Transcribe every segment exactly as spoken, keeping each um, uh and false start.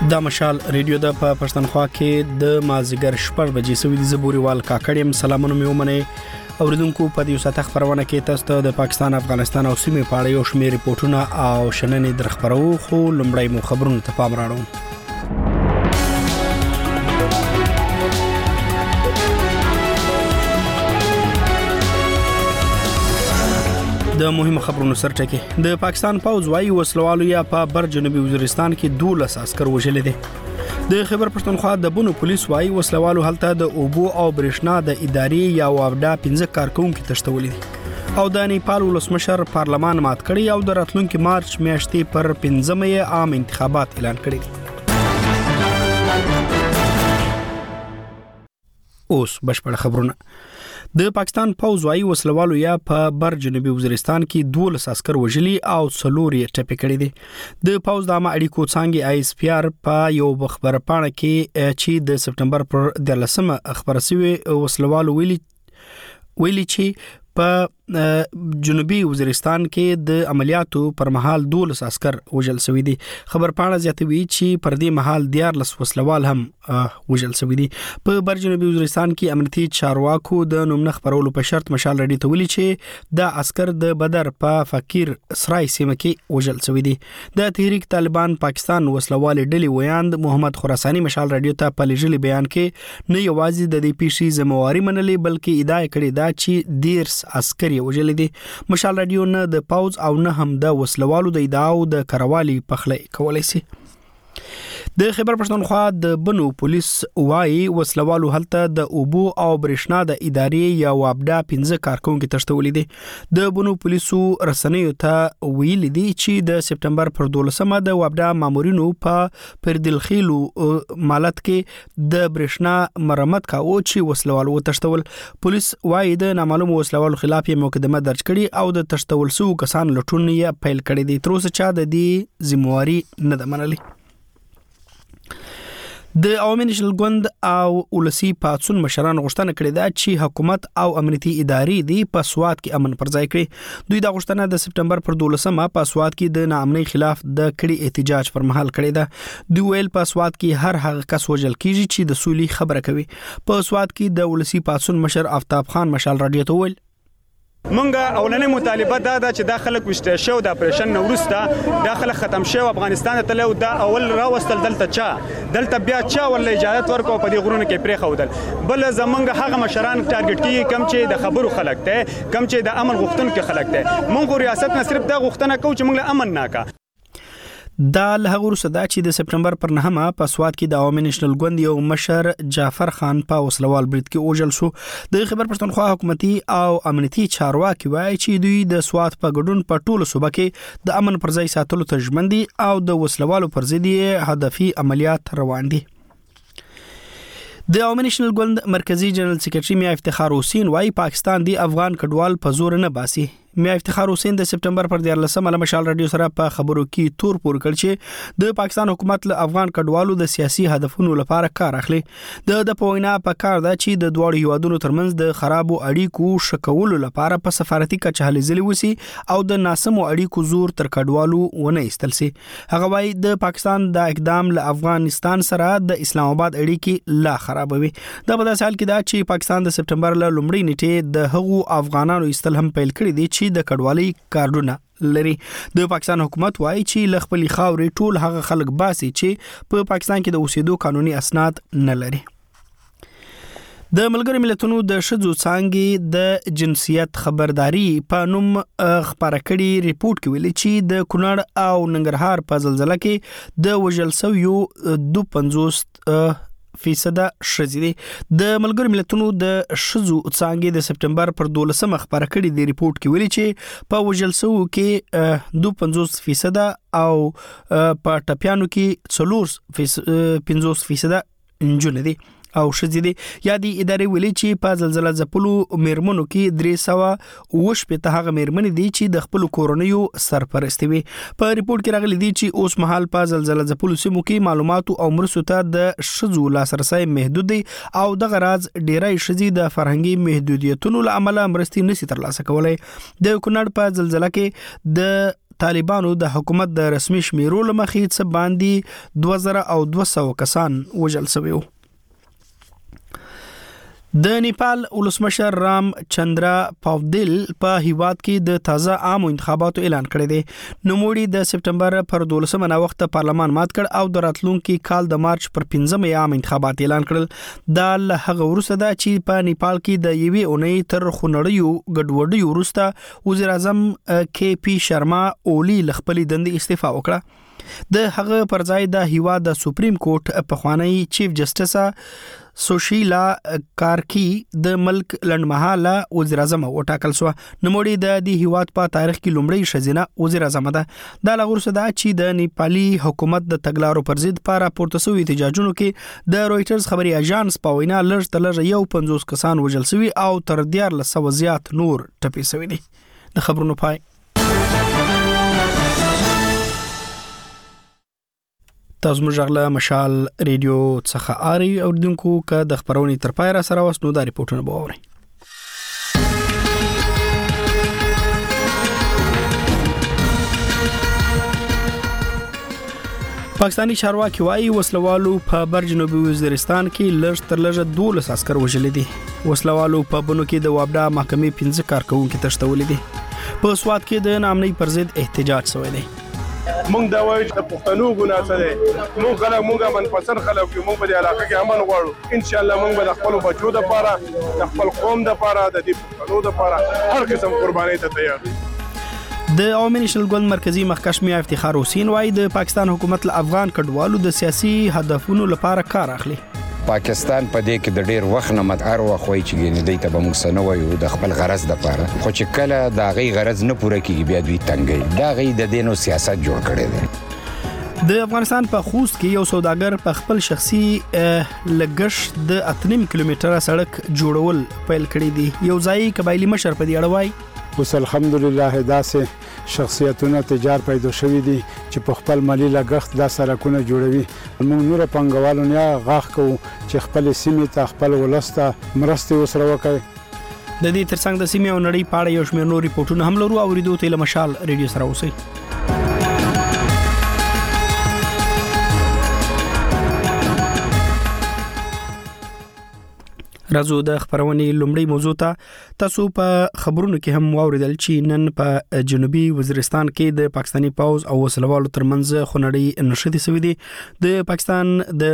دا مشال ریډیو د په پښتونخوا کې د مازیګر شپږ بجې سوي د زبوريوال کاکړم سلامونه مې ومنه اوریدونکو په دې ساته خبرونه کې تاسو ته د پاکستان افغانستان او سیمې په اړه یو شمېر ریپورتونه او شننې درخبرو خو لومړی مو خبرونه ته پام راوړو. د مهمه خبرونو سرټکی د پاکستان پوځ وايي وسلوالو یا په بر جنوبي وزیرستان کې دولس عسكر وژل دي. د خیبر پښتونخوا د بونو پولیس وايي وسلوالو هلته د اوبو او برېښنا د ادارې یا واوډا پنځه کارکونکو تشتولې دي او د نیپال ولسمشر پارلمان مات کړی او د راتلونکي مارچ میاشتې پر پنځمه عام انتخابات اعلان کړی دي. اوس بشپړ خبرونه. د پاکستان پوځ وايي وسلوالو یا په بر جنوبي وزیرستان کې دولس عسكر وژلي او څلور یې ټپي کړي دي. د پوځ د عامه اړیکو څانګې آی اس پی آر په یو خبر پاڼه کې چې د سپټمبر پر دلسمه خبر شوی وسلوالو ویلي ویلي چې په جنوبي وزیرستان کې د عملیاتو پر مهال دولس عسكر وژل شوی دي. خبر پاڼه زیاتوي چې پر دې مهال دیارلس وسلوال هم وژل شوی دي. په بر جنوبي وزیرستان کې امنیتي چارواکو د نوم خبرولو په شرط مشال رډي ته ویلي چې د عسكر د بدر په فقیر سرای سیمه کې وژل شوی دي. د تحریک طالبان پاکستان وسلوال ډلې ویاند محمد خراساني مشال رډیو ته په لېږلي بیان کې نه یوازې د دې پیښې ذمہواری منلې بلکې ادعا کړې ده چې دیرس عسكر وژل دي. مشال رادیو نه د پاوز او نه هم د وسلوالو د ادعاو د کروالي پخلی کولای شي. د خیبر پښتونخوا د بنو پولیس وايي وسلوالو هلته د اوبو او برېښنا د ادارې یا واوډا پنځه کارکونکو تشتولې دي. د بنو پولیسو رسنیو ته ویل دي چې د سپټمبر پر دولسمه د واوډا مامورینو په پردلخیلو مالت کې د برېښنا مرمت کاوه چې وسلوالو تشتول. پولیس وايي د نامعلوم وسلوالو خلاف یې مقدمه درج کړي او د تشتول سو کسان لټون یې پیل کړی دي. تر اوسه چا د دې ذمہواری نه ده منلې. د عوامي نېشنل ګوند او ولسی پاتسون مشران غوښتنه کړې ده چې حکومت او امنیتي ادارې دی په سواد کې امن پر ځای کړي. دوی دا غوښتنه د سپټمبر پر دولسمه په سواد کې د ناامنۍ خلاف د کړي احتجاج پر مهال کړې ده. دوی ویل په سواد کې هر هغه کس وژل کیږي چې د سولې خبره کوي. په سواد کې د ولسی پاتسون مشر آفتاب خان مشال رادیو ته ویل مونږه اولنې مطالبه دا ده چې دا خلک وشته شو د اپریشن نو وروسته دا خلک ختم شو افغانستان ته له دا اول راوستل دلته چا دلته بیا چا ول اجازه ورکو په دې غرونو کې پرې خودل بل زمونږ هغه مشران ټارګټ کیږي کم چې د خبرو خلک ته کم چې د امن غوښتونکو خلک ته مونږ ریاست نه صرف دا غوښتنه کوو چې مونږ امن ناکا. دا له هغه وروسته چې د سپټمبر پر نهمه په سواد کې د عوامي نېشنل ګوند یو مشر جعفر خان په وسلوال برید کې اوجل شو. د خیبر پښتونخوا حکومتي او امنیتي چارواکي وایي چې دوی د سواد په ګډون په ټولو صوبه کې د امن پر ځای ساتلو ته ژمن دي او د وسلوالو پر ضد هدفي عملیات روان دي. د عوامي نېشنل ګوند مرکزی جنرال سیکریټري میا افتخار حسین وايي پاکستان دی افغان کډوال په زور نه باسي. میا افتخار حسین د سپټمبر پر دیارلسمه له مشال رادیو سره په خبرو کې تور پور کړ چې د پاکستان حکومت له افغان کډوالو د سیاسي هدفونو لپاره کار اخلي. د د پوینا په کار ده چې د دوړو هیوادونو ترمنځ د خرابو اړیکو شکولو لپاره په سفارتي کچه هلې ځلې وسی او د ناسمو اړیکو زور تر کډوالو ونه ایستل سي. هغه وايي د پاکستان د اقدام له افغانستان سره د اسلام آباد اړیکې لا خرابوي. دا په داسې حال کې ده چې پاکستان د سپټمبر له لومړۍ نیټې د هغو افغانانو ایستل هم پیل کړی دي چې د کډوالۍ کارډونه لري. د پاکستان حکومت وايي چې ل خپل خاورې ټول هغه خلک باسي چې په پاکستان کې د اوسېدو قانوني اسناد نه لري. د ملګرو ملتونو د شذو څانګې د جنسیت خبرداري په نوم خبره کړي ریپورت کې ویلي چې د کونړ او ننګرهار په زلزلہ کې د وژل شویو دوه پنځوس فیصد شذې دي. د ملګرو ملتونو د شذو څانګې د سپټمبر پر دولسمه خبره کړي د ریپورت کې ویلي چې په وژل شوو کې دوه پنځوس فیصد او په ټپیانو کې څلور پنځوس فیصد نجونې دي او شذې دي. یا د ادارې ویلي چې په زلزلہ ځپلو میرمنو کې درې سوه اووه شپېته هغه میرمنې دي چې د خپل کورنیو سرپرستي وي. په ریپورت کې راغلي دي چې اوس مهال په زلزلہ ځپلو سیمو کې معلومات او مرستو ته د شذو لاسرسي محدود دي او دغه راز ډیری شذې د فرهنګي محدودیتونو له امله مرستې نشي ترلاسه کولای. د کونړ په زلزلہ کې د طالبانو د حکومت د رسمي شمیرو لمخې څه باندې دوه زره او دوه سوه کسان وژل شوي وو. د نیپال ولسمشر رام چندرا پاودیل په هیواد کې د تازه عامو انتخاباتو اعلان کړی دی. نوموړي د سپټمبر پر دولسمه نا وخت پارلمان مات کړ او د راتلونکي کال د مارچ پر پنځمه عام انتخابات اعلان کړل. دا له هغه وروسته ده چې په نیپال کې د یوې اونۍ تر خونړیو ګډوډیو وروسته وزیر اعظم کې پی شرما اولی ل خپلې دندې استعفا وکړه. د هغه پر ځای د هیواد د سپریم کورټ پخوانی چیف جسټس سوشیلا کارکی د ملک لنډمهاله وزیر اعظم وټاکل شو. نوموړي د دې هیواد په تاریخ کې لومړی ښځینه وزیر اعظم ده. دا له وروسته ده چې د نیپالي حکومت د تګلارو پر ضد په راپورته شوي احتجاجونو کې د رويټرز خبري اژانس په وینا لږ تر لږه یو پنځوس کسان وژل شوي او تر دیارلس سوه زیات نور ټپي شوي دي. د خبرونو پای. تاسو موږ غلا مشال ریډیو څخه اړي اوردونکو که د خبرونې تر پای را سره وسنو د ریپورتونو به اورئ. پاکستانی چارواکي وايي وسلوالو په بر جنوبي وزیرستان کې لږ تر لږه دولس عسكر وژل دي. وسلوالو په بنو کې د وابډا محکمې پنځه کارکونکو تښتول دي. په سواد کې د نامنۍ پر ضد احتجاج شوی دی. مونږ دا وایو چې پښتنو ګناه څه دی. مونږ خلک مونږه منفصل خلک یو. مونږ په دې علاقه کې امن غواړو. ان شاء الله مونږ به د خپل بچو لپاره د خپل قوم لپاره د دې پښتنو لپاره هر قسم قرباني ته تیار یو. د عوامي نېشنل ګوند مرکزی مخکښ میا افتخار حسین وايي د پاکستان حکومت له افغان کډوالو د سیاسي هدفونو لپاره کار اخلي. پاکستان په دې کې د ډېر وخت نه مت ار وخت وای چې ګینه دی ته به موږ سنوي د خپل غرض د پاره خو چې کله دا غي غرض نه پوره کیږي بیا دوی تنګي دا غي د دینو سیاست جوړ کړي دي. د افغانستان په خوست کې یو سوداګر په خپل شخصي لګښت د اتنیم کیلومتره سړک جوړول پیل کړی دی. یو ځای قبایلی مشر په دې اړه وايي اوس الحمدلله داسې شخصیتونه تجار پیدا شوي دي چې په خپل مالی لګښت دا سړکونه جوړوي. موږ نور پنګوالو نه غاښ کوو چې خپل سیمې ته خپل ولسته مرستې وسره وکړي. د دې ترڅنګ د سیمې او نړۍ په اړه یو شمېر نور ریپورتونه هم لرو. اوریدو ته له مشال ریډیو سره اوسئ. راځو د خبرونې لومړی موضوع ته. تاسو په خبرونو کې هم واوریدل چې نن په جنوبي وزیرستان کې د پاکستانی پوز او وسلوالو ترمنځ خونړی نښتې شوې دي. د پاکستان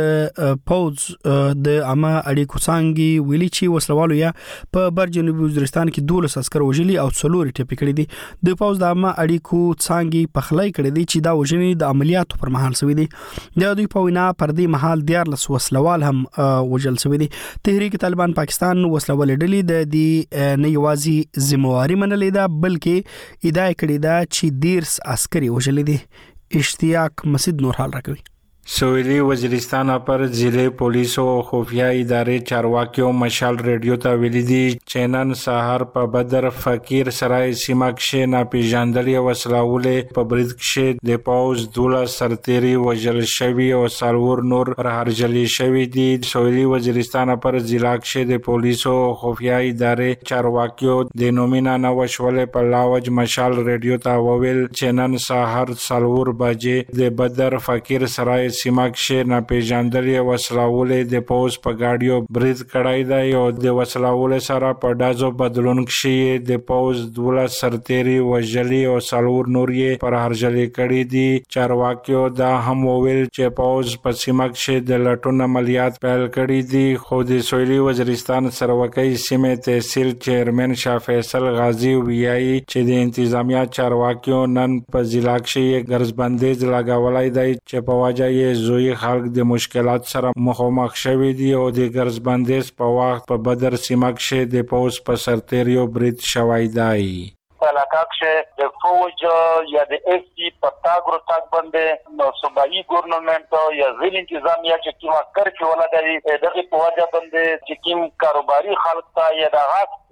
د پوز د عامه اړیکو څانګې ویلي چې وسلوالو یا په بر جنوبي وزیرستان کې دولس عسكر وژلي او څلور ټپي کړي دي. د پوز د عامه اړیکو څانګې په خلای کړي دي چې دا وژنې د عملیاتو پر مهال شوې دي. د دوی په وینا پر دې مهال دیارلس وسلوال هم وژل شوي دي. تحریک طالبان پاکستان وسلوالې ډلې د دې نه یوازې ذمہواری منلې ده بلکې ادعا کړې ده چې دیرس عسکري وژلې دي. اشتیاق مسجد نور حال راکوي. سویلی وزیرستان پر ضلع پولیس او خفیه ادارې چارواکیو مشال ریډیو ته ویلي دي چې نن سهار په بدر فقیر سرای سیمه کې ناپېژندلې وسلوالې په برید کې د پوز دوله سرتيري وژل شوي او څلور نور هرجلي شوي دي. سویلی وزیرستان پر ضلع کې د پولیس او خفیه ادارې چارواکیو د نومینا نوښولې په لاوج مشال ریډیو ته وویل چې نن سهار څلور بجې د بدر فقیر سرای سیمه کې ناپېژندلې وسلوالې د پوز په گاډیو برید کړای دی او د وسلوالې سره په دازو بدلون کې د پوز دوله سرتيري وژلي او څلور نور یې پر هرجلي کړي دي. چارواکیو دا هم وویل چې پوز په سیمه کې د لټون عملیات پیل کړي دي. خو د سویلي وزیرستان سروکۍ سیمې تحصیل چیرمن شاه فیصل غازی ویایي چې د انتظامیه چارواکیو نن په ضلع کې ګرځبندیز لګولای دی چې په وجه زوی خلک د مشکلات سره مخامخ شوي دي او د ګرځبندیز په وخت په بدر سیمه کې د پوز په سرتيریو برید شوی دی. علاقه کې د فوج یا د اف سی په تاګ رو تاګ باندې نو صوبایي ګورنمنت یا ځینې انتظامیه چې کومه کار کوي ولادي دغه په وجه باندې چې کوم کاروباري خلک ته یا د غاښ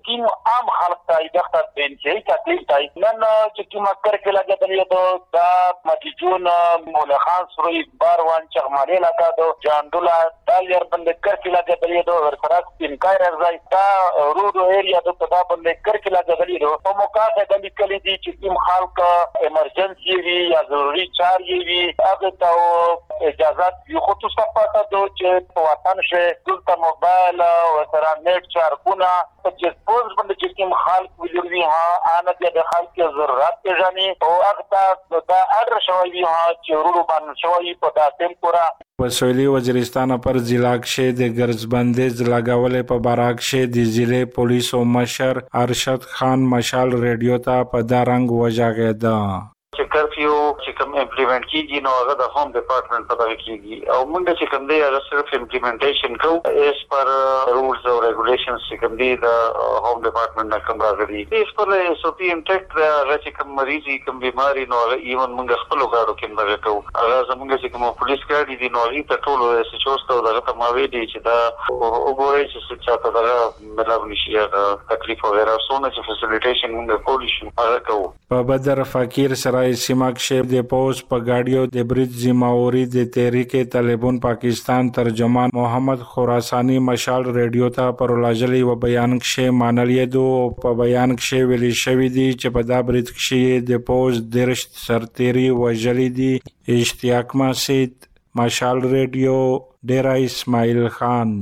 کوم عام خلک ته دغه د انتهایی تکلیف دی نن چې کوم کار کې لګېدلی دو دا متجون مولا خان سروي باروان چغمالي لګا دو جاندولا دا یې باندې کار کې لګېدلی دو ورسره سپینکای راځي دا روډ ایریا د په دا باندې کار کې لګېدلی دو په موقع د لیکلي دي چې کوم خلک ایمرجنسي وي یا ضروري چار وي هغه ته اجازه یو خصوصا پاتہ دو چې په وطن شه دلته موبایل او سره نیټ چارکونه چې پوز باندې چې کوم خلک ویلوي ها ان د خلک ضرورت پیژني او هغه دا اډر شوی ها چې ورو باندې شوی په داسم پورا په سویلي وزیرستان پر ضلع کې د ګرځبندیز لګولې په باراک کې د ضلع پولیسو مشر ارشد خان مشال ریډیو ته په دارنګ وژاغېده چې کرفیو چې کوم امپلیمنٹ کیږي نو هغه د هوم ډپارټمنټ په دغه کېږي او موږ چې کوم دی هغه صرف امپلیمنټیشن کوو اس پر رولز او ریګولیشنز چې کوم دی د هوم ډپارټمنټ نه کوم راغلي اس پر اس او پی امټیک هغه چې کوم مریضي کوم بیماری نو هغه ایون موږ خپل غاړو کې دغه کوو هغه زموږ چې کوم پولیس ګاډي دي نو هغه ته ټول اس ایچ او ستو دغه ته ماوي دي چې دا وګورئ چې څه ته دغه مطلب نشي هغه تکلیف وغیرہ سونه چې فیسیلیټیشن موږ کولی شو هغه کوو په بدر فقیر سره سیماک شیب د پوز په گاډیو د برج زماوري د تحریک طالبان پاکستان ترجمان محمد خراسانی مشال ریډیو ته پر لاجلی و بیان کې مانلې دو په بیان کې ویلي شوی دی چې په دا برج کې د پوز درشت سرتيري وجلی دی اشتیاق مسجد مشال ریډیو ډیرا اسماعیل خان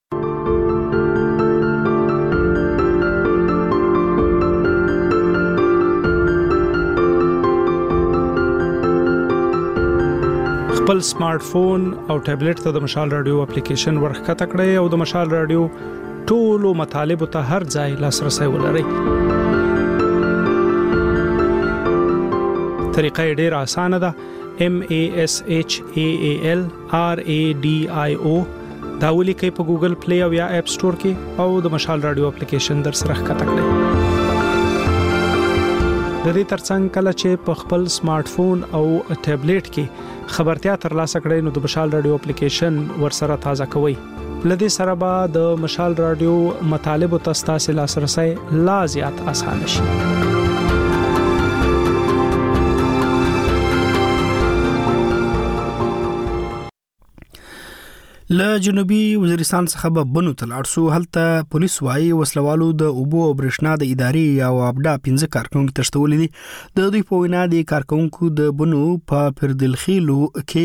خپل سمارټ فون او ټابلیټ ته د مشال رادیو اپلیکیشن ورخکته کړئ او د مشال رادیو ټولو مطالبه ته هر ځای لاسرسي ولرئ. طریقه ډیره اسانه ده. M A S H A A L R A D I O دا ولیکئ په ګوګل پلی او یا اپ سٹور کې او د مشال رادیو اپلیکیشن در سره ښکته کړئ. د دې ترڅنګ کله چې په خپل سمارټ فون او ټابلیټ کې خبرتیا ترلاسه کړئ نو د مشال رادیو اپلیکیشن ورسره تازه کوئ. لدې سره به د مشال رادیو مطالب او تاسو لاسرسي لا زیات اسانه شي. له جنوبي وزیرستان څخه به بنو تلاړ سو هلته پولیس وايي وسلوالو د اوبو او برښنا د ادارې او ابدا پنځه کارکونکو تشتولې دي. د دوی په وینا د کارکونکو د بنو په پردلخیلو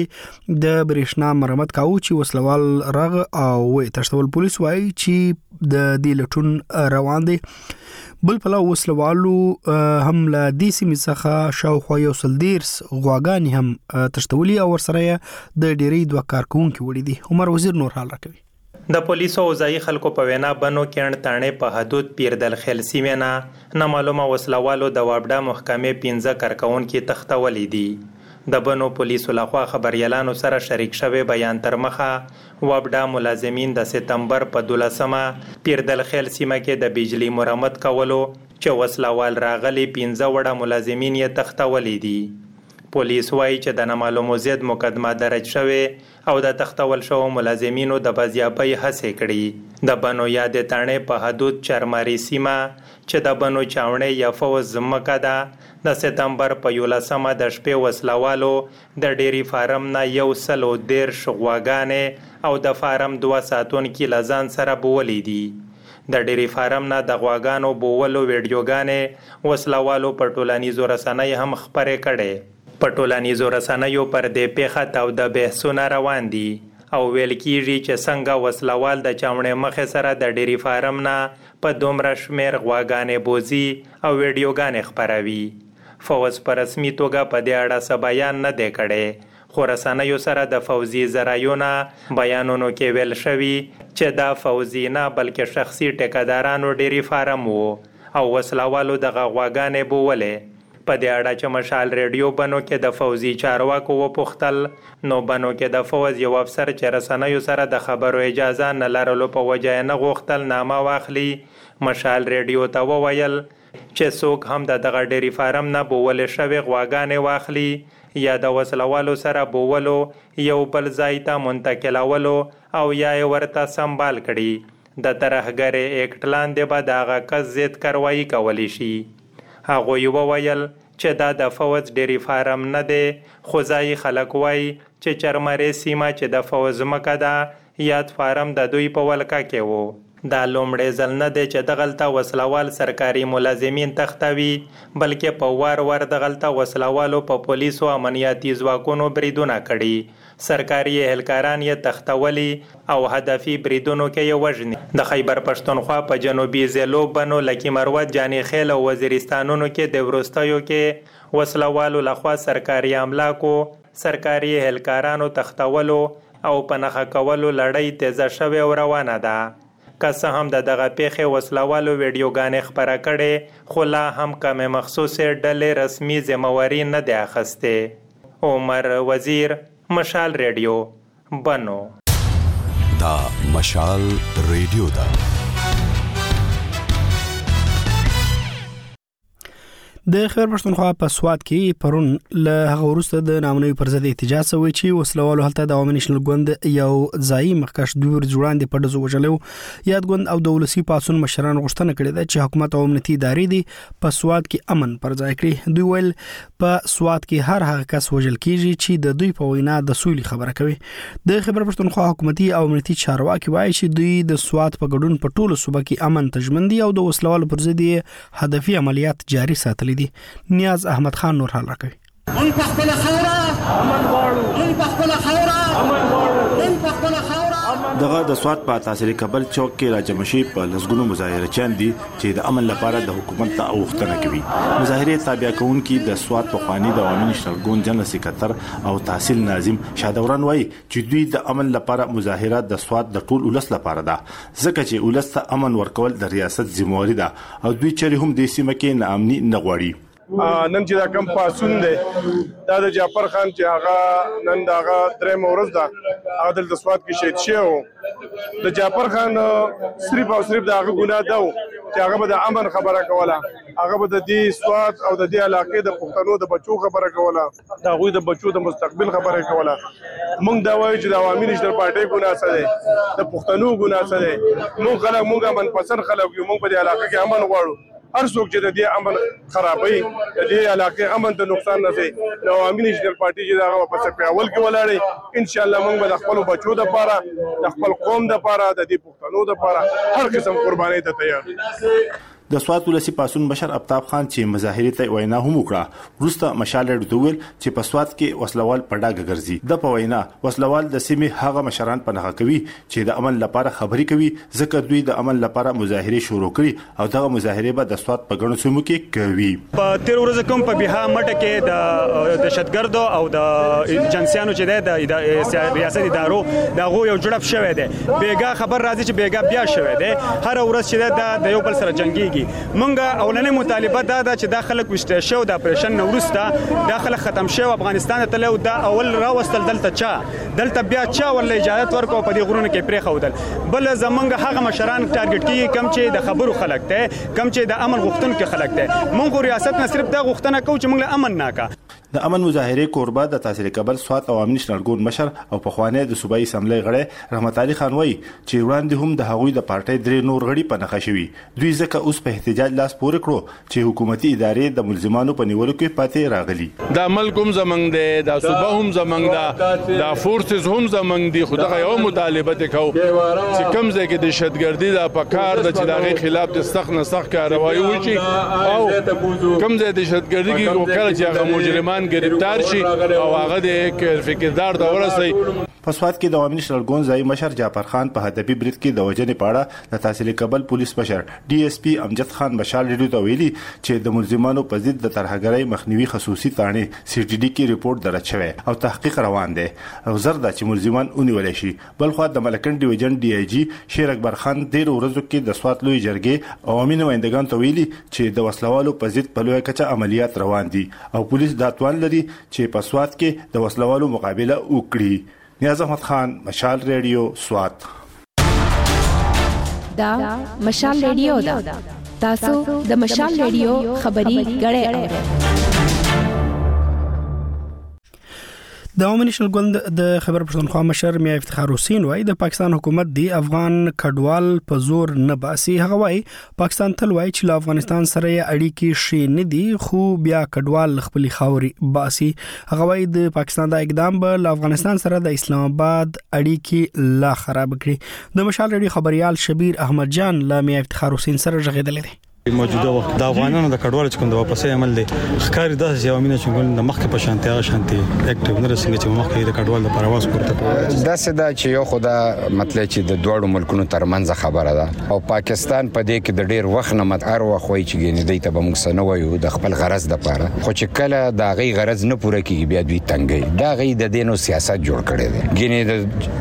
کې د برښنا مرمت کاوه چې وسلوال رغ او تشتول. پولیس وايي چې د دې لټون روان دي. بل پلا وسلوالو هم له دې سیمې څخه شاوخوا یو سلدیرس غواګانی هم تشتولي او ورسره د ډېری دوه کارکونکو وړي دي. عمر وزیر نور حال راکوي. د پولیسو او ځای خلکو په وینا بنو کې تانې په حدود پیردلخیل سیمه نه نه معلومه وسلوالو د وابډا محکمې پنځه کارکونکو تختولې دي. د بنو پولیسو لخوا خبريالانو سره شریک شوی بیان تر مخه وابډا ملازمین د سپتمبر په دولسمه پیردلخیل سیمه کې د بجلی مرمت کولو چې وسلوال راغلي پنځه وړه ملازمین یې تختولې دي. پولیس وايي چې د نامعلومو زید مقدمه درج شوی او د تختول شو ملازمینو د بازیابۍ هڅې کړې. د بنو یاد تانې په حدود چرماري سیمه چې د بنو چاونې یا فوز زمکه ده د سپتمبر په یولسمه د شپې وسلوالو د ډيري فارم نه یو سلو دیر شغواګانې او د فارم دوه ساتونکو لزان سره بولې دي. د ډيري فارم نه د غواګانو بوولو ویډیوګانې وسلوالو په ټولنیزو رسنۍ هم خبرې کړي. په ټولنیزو رسنیو پر دې پیښه تاو د بحثونه روان دي او ویل کیږي چې څنګه وسلوال د چاونې مخې سره د ډيري فارم نه په دومره شمیر غواګانې بوزي او ویډیوګانې خبروي. فوز پر رسمي توګه په دې اړه څه بیان نه دی کړی، خو رسنیو سره د فوزي ذرایونه بیانونو کې ویل شوي چې دا فوزي نه بلکې شخصي ټیکادارانو ډيري فارم وو او وسلوالو د غواګانې بولې. په دې اړه چې مشال ریډیو بنو کې د فوزي چارواکو وپوښتل نو بنو کې د فوز یو افسر چې رسنیو سره د خبرو اجازه نه لرلو په وجه نه غوښتل نامه واخلي. مشال ریډیو ته وویل چې څوک هم د دغه ډيري فارم نه بولې شوی غواګانې واخلي یا د وسلوالو سره بولو یو بل ځای ته منتقلولو او یا ورته سنبال کړي د ترهګرۍ اکټ لاندې به د هغه کس ضد کاروایي کولی شي. هغوی وویل چې دا د فوج ډیری فارم نه دی، خو ځایي خلک وایي چې چرمرې سیمه چې د فوج ځمکه ده یاد فارم د دوی په ولکه کې و. دا لومړی ځل نه دی چې دغلته وسلوال سرکاري ملازمین تختوي، بلکې په وار وار دغلته وسلوالو په پولیسو امنیتي ځواکونو بریدونه کړي. سرکاري اهلکاران یې تختولي او هدفي بریدونو کې یې وژني. د خیبر پښتونخوا په جنوبي ضلعو بنو لکي مروت، جاني خیل او وزیرستانونو کې د وروستیو کې وسلوالو لخوا سرکاري املاکو، سرکاري اهلکارانو تختولو او په نښه کولو لړۍ تیزه شوې او روانه ده. که څه هم د دغه پیښې وسلوالو ویډیوګانې خپره کړې، خو لا هم کومې مخصوصې ډلې رسمي ذمهواري نه دی اخیستې. عمر وزیر، مشال ریډیو، بنو. دا مشال ریډیو ده. د خیبر پښتونخوا په سوات کې پرون له هغه وروسته د نامنوي پر ضد احتجاج شوی چې وسلوالو هلته د عوامي نېشنل ګوند یو ځایي مخکښ دوی ورځ وړاندې په ډزو وژلو. یاد ګوند او د ولسي پاڅون مشران غوښتنه کړې ده چې حکومت او امنیتي ادارې دي په سوات کې امن پر ځای کړي. دوی ویل په سوات کې هر هغه کس وژل کیږي چې د دوی په وینا د سولې خبره کوي. د خیبر پښتونخوا حکومتي او امنیتي چارواکي وایي چې دوی د سوات په ګډون په ټولو صوبه کې امن تضمین دي او د وسلوالو پر ضد هدفي عملیات جاري ساتلي دي. نیاز احمد خان نور حال راکوي. ان په خپل خوره امن غواړو، ان په خپل خوره امن غواړو، ان په خپل خوره. دغه د سوات په تحصیل کابل چوک کې راجم شي په لسګونو مظاهره چان دي چې د امن لپاره د حکومت ته اوښتنه کوي. مظاهره تابع کوونکي د سوات په خواني د عوامي نېشنل ګوند جنرال سکرټر او تحصیل ناظم شادوران وایي چې دوی د امن لپاره مظاهره د سوات د ټول ولس لپاره ده، ځکه چې ولس ته امن ورکول د ریاست ذمہواری ده او دوی چېرې هم د سیمه کې ناامني نه غواړي. نن چې دا کم پاسون دی دا د جعفر خان چې هغه نن دا هغه درېم ورځ ده، هغه دلته سوات کې شهید شوی و. د جعفر خان صرف او صرف د هغه ګناه ده چې هغه به د امن خبره کوله، هغه به د دې سوات او د دې علاقې د پښتنو د بچو خبره کوله، د هغوی د بچو د مستقبل خبره کوله. موږ دا وایو چې د عوامي نېشنل پارټۍ ګناه څه دی، د پښتنو ګناه څه دی. موږ خلک موږ امن پسند خلک یو، موږ په دې علاقه کې امن غواړو. هر څوک چې د دې امن خرابوي، د دې علاقې امن ته نقصان رسوي، د عوامي نېشنل پارټي چې دغه په سپیاول کې ولاړې، ان شاء الله موږ به د خپل بچو لپاره، د خپل قوم لپاره، د دې پښتنو لپاره هر قسم قرباني ته تیار. د سوات ولسي پاڅون مشر ابتاب خان چې مظاهره ته وینا هم وکړه، وروسته مشال ریډیو ته ویل چې په سوات کې وسلوال په ډاګه ګرځي. د په وینا وسلوال د سیمې هغه مشران په نښه کوي چې د امن لپاره خبري کوي، ځکه دوی د امن لپاره مظاهره شروع کړي او دغه مظاهره به د سوات په ګڼو سیمو کې کوي. په تیر ورځ کوم په بها مټه کې د دهشتګردو او د جنسيانو چې د ریاست ادارو دغه یو جړب شوی دی، بیګا خبر راځي چې بیګا بیا شوی دی، هر ورځ چې د یو بل سره جنگيږي. مونږه اولنې مطالبه دا ده چې دا خلک وشته شو د اپریشن نو وروسته دا خلک ختم شو، افغانستان ته له دا اول راوستل دلته چا دلته بیا چا ول اجازه ورکو په دې غرونو کې پرې خودل. بل زمونږ هغه مشران ټارګټ کیږي کم چې د خبرو خلک ته، کم چې د امن غوښتونکو خلک ته. مونږ ریاست نه صرف دا غوښتنه کوو چې مونږ امن ناکا. د امن مظاهره کوربه د تحصیل کابل سوات عوامي نېشنل ګوند مشر او په خوانه د صوبایي اسمبلی غړی رحمت علي خان وایي چې وړاندې هم د هغوی د پارټۍ درې نور غړي په نښه شوي. دوی ځکه اوس په احتجاج لاس پورې کړو چې حکومتي ادارې د ملزمانو په نیولو کې پاتې راغلي. دا ملک هم زمنګ دی، دا صوبه هم زمنګ ده، دا فورسز هم زمنګ دي. خو دغه یو مطالبه ته کو چې کوم ځای کې دهشتګردي دا په کار د چې دغه خلاف د سخت نه سخت کاروایی وشي او کوم ځای دهشتګردي کې وکړي چې هغه مجرمان گرفتار شي او هغه د فکردار د ورسي. په سوات کې د عوامي نېشنل ګوند ځایي مشر جعفر خان په هدفي برید کې د وژنې په اړه د تحصیل کابل پولیس مشر ډي اس پي امجد خان مشال ریډیو ته ویلي چې د ملزمانو په ضد د ترهګرۍ مخنیوي خصوصي تاڼې سی ټي ډي کې ریپورت درج شوی او تحقیق روان دی او زر ده چې ملزمان ونیول شي. بل خو د ملکن ډیویژن ډي آی جي شیر اکبر خان ډیر ورځو کې د سوات لوی جرګې عوامي نمائندګانو ته ویلي چې د وسلوالو په ضد په لویه کچه عملیات روان دي او پولیس دا توان لري چې په سوات کې د وسلوالو مقابله وکړي. نیاز احمد خان، مشال ریډیو، سوات. دا مشال ریډیو دا تاسو د مشال ریډیو خبري غړې اورئ. د عوامي نېشنل ګوند د خیبر پښتونخوا مشر میا افتخار حسین وایي د پاکستان حکومت دی افغان کډوال په زور نه باسي. هغه وایي پاکستان تل وایي چې له افغانستان سره اړیکې شي نه دي خو بیا کډوال خپل خاوري باسي. هغه وایي د پاکستان د اقدام به له افغانستان سره د اسلام آباد اړیکې لا خراب کړي. د مشال ریډیو خبريال شبیر احمد جان له میا افتخار حسین سره ژغېدل دي. موجوده وخت د افغانانو د کډوالو چې کوم د واپسې عمل دی ښکاری داسې یو امینه چې ګول د مخکې په شانتي هغه شانتي اکټیو نه رسنګ چې مخکې د کډوال د پرواز کوته دا سدا چې یو خدا مطلب چې د دوړو ملکونو ترمنځ خبره ده او پاکستان په دې کې د ډیر وخت نه مت ار وخت وي چې ګینې دی ته به موږ سنو وایو د خپل غرض د پاره خو چې کله دا غي غرض نه پوره کیږي بیا دوی تنګي دا غي د دینو سیاست جوړ کړي دي ګینې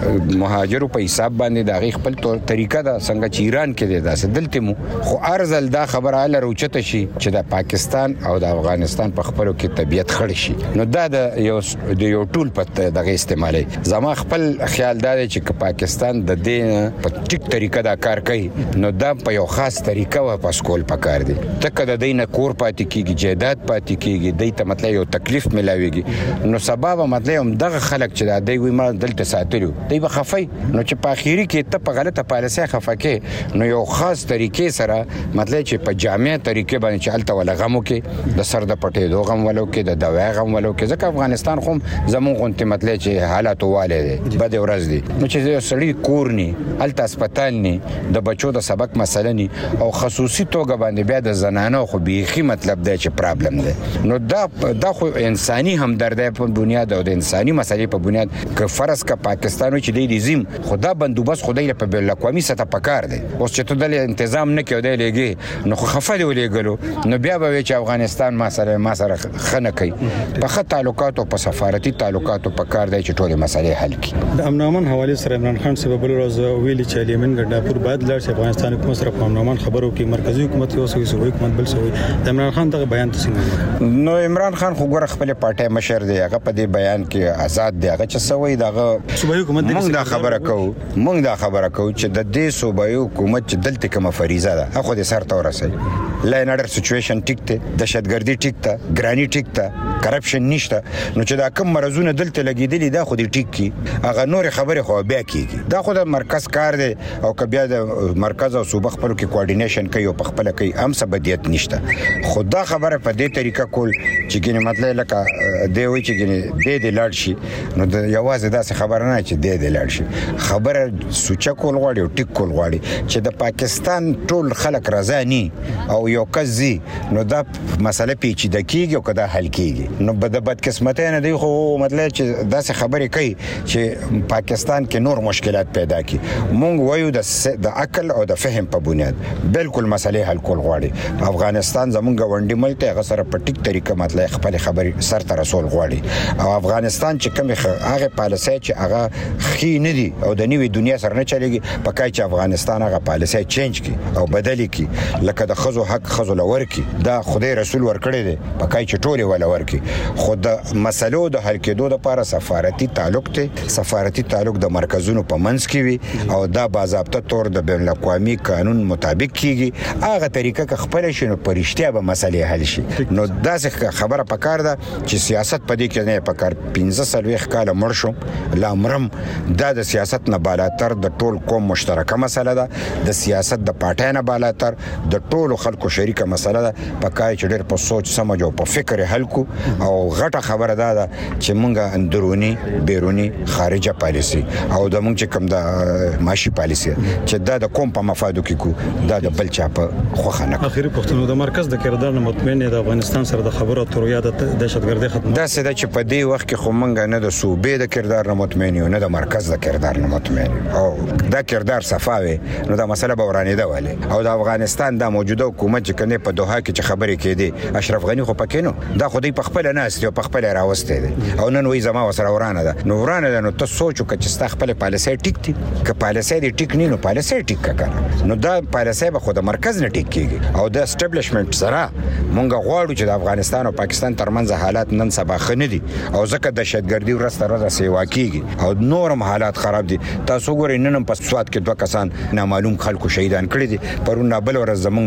د مهاجرو په حساب باندې دا غي خپل طریقه ده څنګه چې ایران کې دی دا دلته مو خو ارزل دا خبره ال روچ شي چې د پاکستان او د افغانستان په خپلو کې طبيعت خړ شي نو دا د یو د یو ټول په دغه استعمالي زما خپل خیال دا دی چې پاکستان د دې په ټیک طریقه دا کار کوي نو دا په یو خاص طریقه و پس کول پکار دی تک د دینه کور پاتې کیږي جیدات پاتې کیږي د ته مطلب یو تکلیف ملاويږي نو سبب مطلب هم دغه خلک چې دا دی وي ما دلته ساتلو دی به خفای نو چې په اخیری کې ته په غلطه پالیسي خفکه نو یو خاص طریقې سره مطلب چې په جامع طریقې باندې چالت ولا غمو کې د سر د پټې دوه غم ولو کې د دوا غم ولو کې ځکه افغانستان خو زمون غونټه مطلب چې حالات واله دي بد ورځ دي نو چې سړی کورني الته هسپتال نه د بچو د سبق مسله نه او خصوصي توګه باندې بیا د زنانو خو بيخي مطلب دی چې پرابلم دی نو دا دا خو انساني همدردی په بنیاد او د انساني مسلې په بنیاد ک فرض ک پاکستان چې دی زم خدا بندوبست خدای په بین الاقوامي سطح پکار دی اوس چې ته د تنظیم نه کېدای لګي نو خو خفه دی ګلو نو بیا به چې افغانستان ما سره ما سره خنه کوي په خط تعلقات او په سفارتي تعلقات په کار دی چې ټول مسلې حل کړي د امن امان حواله سره عمران خان سبب بل ورځ ویلي چې لیمن ګډاپور بعد لار چې افغانستان حکومت سره په امن امان خبرو کې مرکزی حکومت یو سوي سوي حکومت بل سوي د عمران خان دغه بیان څنګه نو عمران خان خو ګور خپل پارټي مشر دی هغه په دې بیان کې آزاد دی هغه چې سوي دغه صوبایي حکومت موږ دا خبره کوو موږ دا خبره کوو چې د دې صوبایي حکومت چې دلته کوم فریضه ده هغه د سر تور رسي لاین اډر سچويشن ټیک ته دهشتګردي ټیک ته ګرانی ټیک ته کرپشن نشته نو چې دا کوم مرزونه دلته لګیدلې دا خو دې ټیک کی هغه نور خبره خو بیا کیږي دا خو د مرکز کار دی او کبیا د مرکز او صوبه خپل کې کوارډینیشن کوي او په خپل کې هم سبدیت نشته خدا خبره په دې طریقه کول چې ګینه مطلب لکه دی وی چې ګینه دې دې لاړ شي نو د یوازې داسې خبره نه چې دې دې لاړ شي خبره سوچ کول غواړي او ټیک کول غواړي چې د پاکستان ټول خلک رضا ني او یو کزي نو دا مسله پیچیده کیږي او کدا حل کیږي نو بد بدقسمتۍ نه دی خو مطلب چې داسې خبرې کوي چې پاکستان کې نور مشکلات پیدا کی مونږ وایو د د عقل او د فهم په بنیاد بالکل مسلې حل کول غواړي افغانستان زمونږ غونډې ملته هغه سره په ټیک طریقه مطلب خپل خبرې سر ته رسول غواړي او افغانستان چې کوم هغه پالیسي چې هغه خي نه دي او د نیوي دنیا سره نه چلےږي پکای چې افغانستان هغه پالیسي چینج کی او بدلی کی لکه د خزو حق خزو لور کی دا خدای رسول ورکړي دي پکای چې ټوله ولا ورکی خود مسلو د حل کېدو لپاره سفارتي تعلق ته سفارتي تعلق د مرکزونو په منځ کې وي او دا باضابطه تور د بین الاقوامي قانون مطابق کیږي هغه طریقه ک خپل شنو پرشتیا به مسلې حل شي نو دا خبره پکار ده چې سیاست پدې کې نه پکار پنځه سلويخ کاله مړ شو لامرم دا د سیاست نه بالاتر د ټول قوم مشترکه مسله ده د سیاست د پټای نه بالاتر د ټول خلکو شریکه مسله ده پکای چې ډېر په سوچ سمجھ او په فکر حل کو او غټه خبره ده چې مونږه اندرونی بیرونی خارجه پالیسي او د مونږ چې کوم د ماشي پالیسي چې دا د کوم په مفادو کې کو دا د بل چا په خوخه نه اخیری پښتنو د مرکز د کردار نه مطمئن د افغانستان سره د خبرو اترو د دهشتګردي ختم دا څه چې په دې وخت کې خو مونږ نه د صوبې د کردار نه مطمئن یو نه د مرکز د کردار نه مطمئن او دا کردار صفاوي نو دا مسله به ورانه ده ولی او د افغانستان د موجوده حکومت چې کنه په دوحه کې چې خبرې کېدي اشرف غنی خو پکې نو دا خو دې په خپل نه است او په خپل راوسته دي او نن وې زما وسره ورانه ده نو ورانه ده نو ته سوچو چې ستا خپل پالیسي ټیک دي ک پالیسي دې ټیک نه نو پالیسي ټیک کړه نو دا پالیسي به خو د مرکز نه ټیک کیږي او د اسټابلیشمنت سره مونږ غواړو چې د افغانستان او پاکستان ترمنځ حالات نن سبا خنه دي او ځکه د دهشتګردي ورسته ورځ سیوا کیږي او نورم حالات خراب دي تاسو ګورئ نن په سواد کې دوه کسان نامعلوم خلکو شهیدان کړي دي پرون بل ورځ زمونږ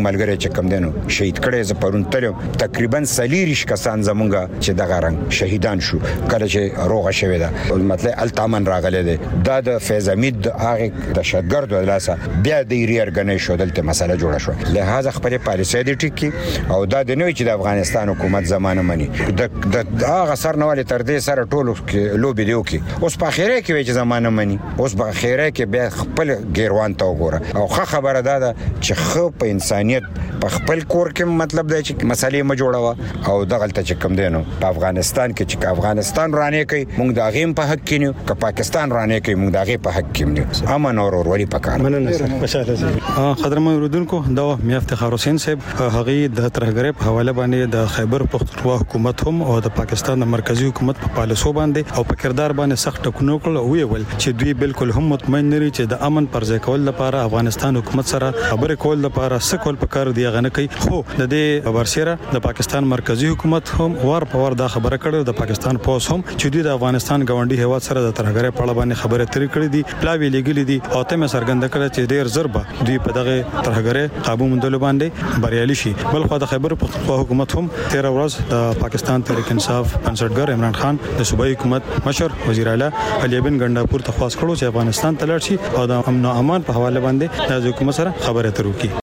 زمونږ ملګری چې کم دینو شهید کړي ز پرون تلو تقریبا سلیریش کسان زمونږه چې دغه رنګ شهیدان شو کله چې روغه شوی دا مطلب التامن راغله ده دا د فیض امید هغه د شګرد ولاسه بیا د ریارګنې شو دلته مسله جوړه شو لہذا خپل پالیسي دي ټکی او دا د نوې چې د افغانستان حکومت زمانه مني د هغه سر نه ولې تر دې سره ټولو کې لوبي دیو کې اوس په خیره کې چې زمانه مني اوس په خیره کې بیا خپل ګیروان ته وګوره او ښه خبره ده چې خو په انسانيت په خپل کور کې مطلب دی چې مسلې ما جوړاوه او دغه ته چې کم دینو په افغانستان کې چې افغانستان رانه کوي موږ د غیم په حق کې نه که پاکستان رانه کوي موږ د غیم په حق کې نه امن او ورورولي پکار مننه خوشاله سي قدرمن اوردونکو دا مې افتخار حسین صاحب هغه د ترهګرۍ په حواله باندې د خیبر پختونخوا حکومت هم او د پاکستان د مرکزی حکومت په پالیسو باندې او په کردار باندې سخت ټکو کړل او ویل چې دوی بالکل هم مطمئن نه لري چې د امن پر ځای کول لپاره افغانستان حکومت سره خبرې کول لپاره سکول پکار دی غنه کوي خو د دې برسره د پاکستان مرکزی حکومت هم ور په ور دا خبره کړې د پاکستان پوس هم چې دوی د افغانستان غونډي هیواد سره د ترهګرۍ په اړه باندې خبره ترې کړې دي پلاوی لګلې دي او ته مې سرګند کړه چې ډیر ضربه دوی په دغه ترهګرۍ قابو مندل باندې بریالي شي بل خو د خیبر پختونخوا حکومت هم تیر ورځ د پاکستان تحریک انصاف بنسټګر عمران خان د صوبایي حکومت مشر وزیر اعلی علي بن ګنداپور ته خواست کړو چې افغانستان ته لاړ شي او د امن او امان په حواله باندې د حکومت سره خبرې اترې وکړي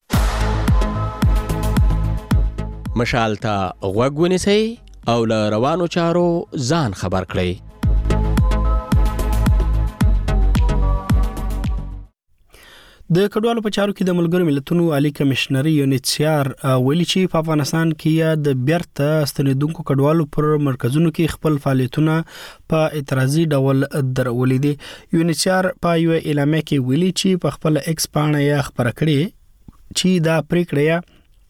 مشال ته غوږ ونیسئ او له روانو چارو ځان خبر کړئ. د کډوالو په چارو کې د ملګرو ملتونو عالی کمشنري یونیسیار ویلي چې په افغانستان کې یا د بیرته ستنیدونکو کډوالو پر مرکزونو کې خپل فعالیتونه په اعتراضي ډول درولې دي. یونیسیار په یو اعلامیه کې ویلي چې په خپل ایکس پاڼه یا خبره کړې چې دا پریکړه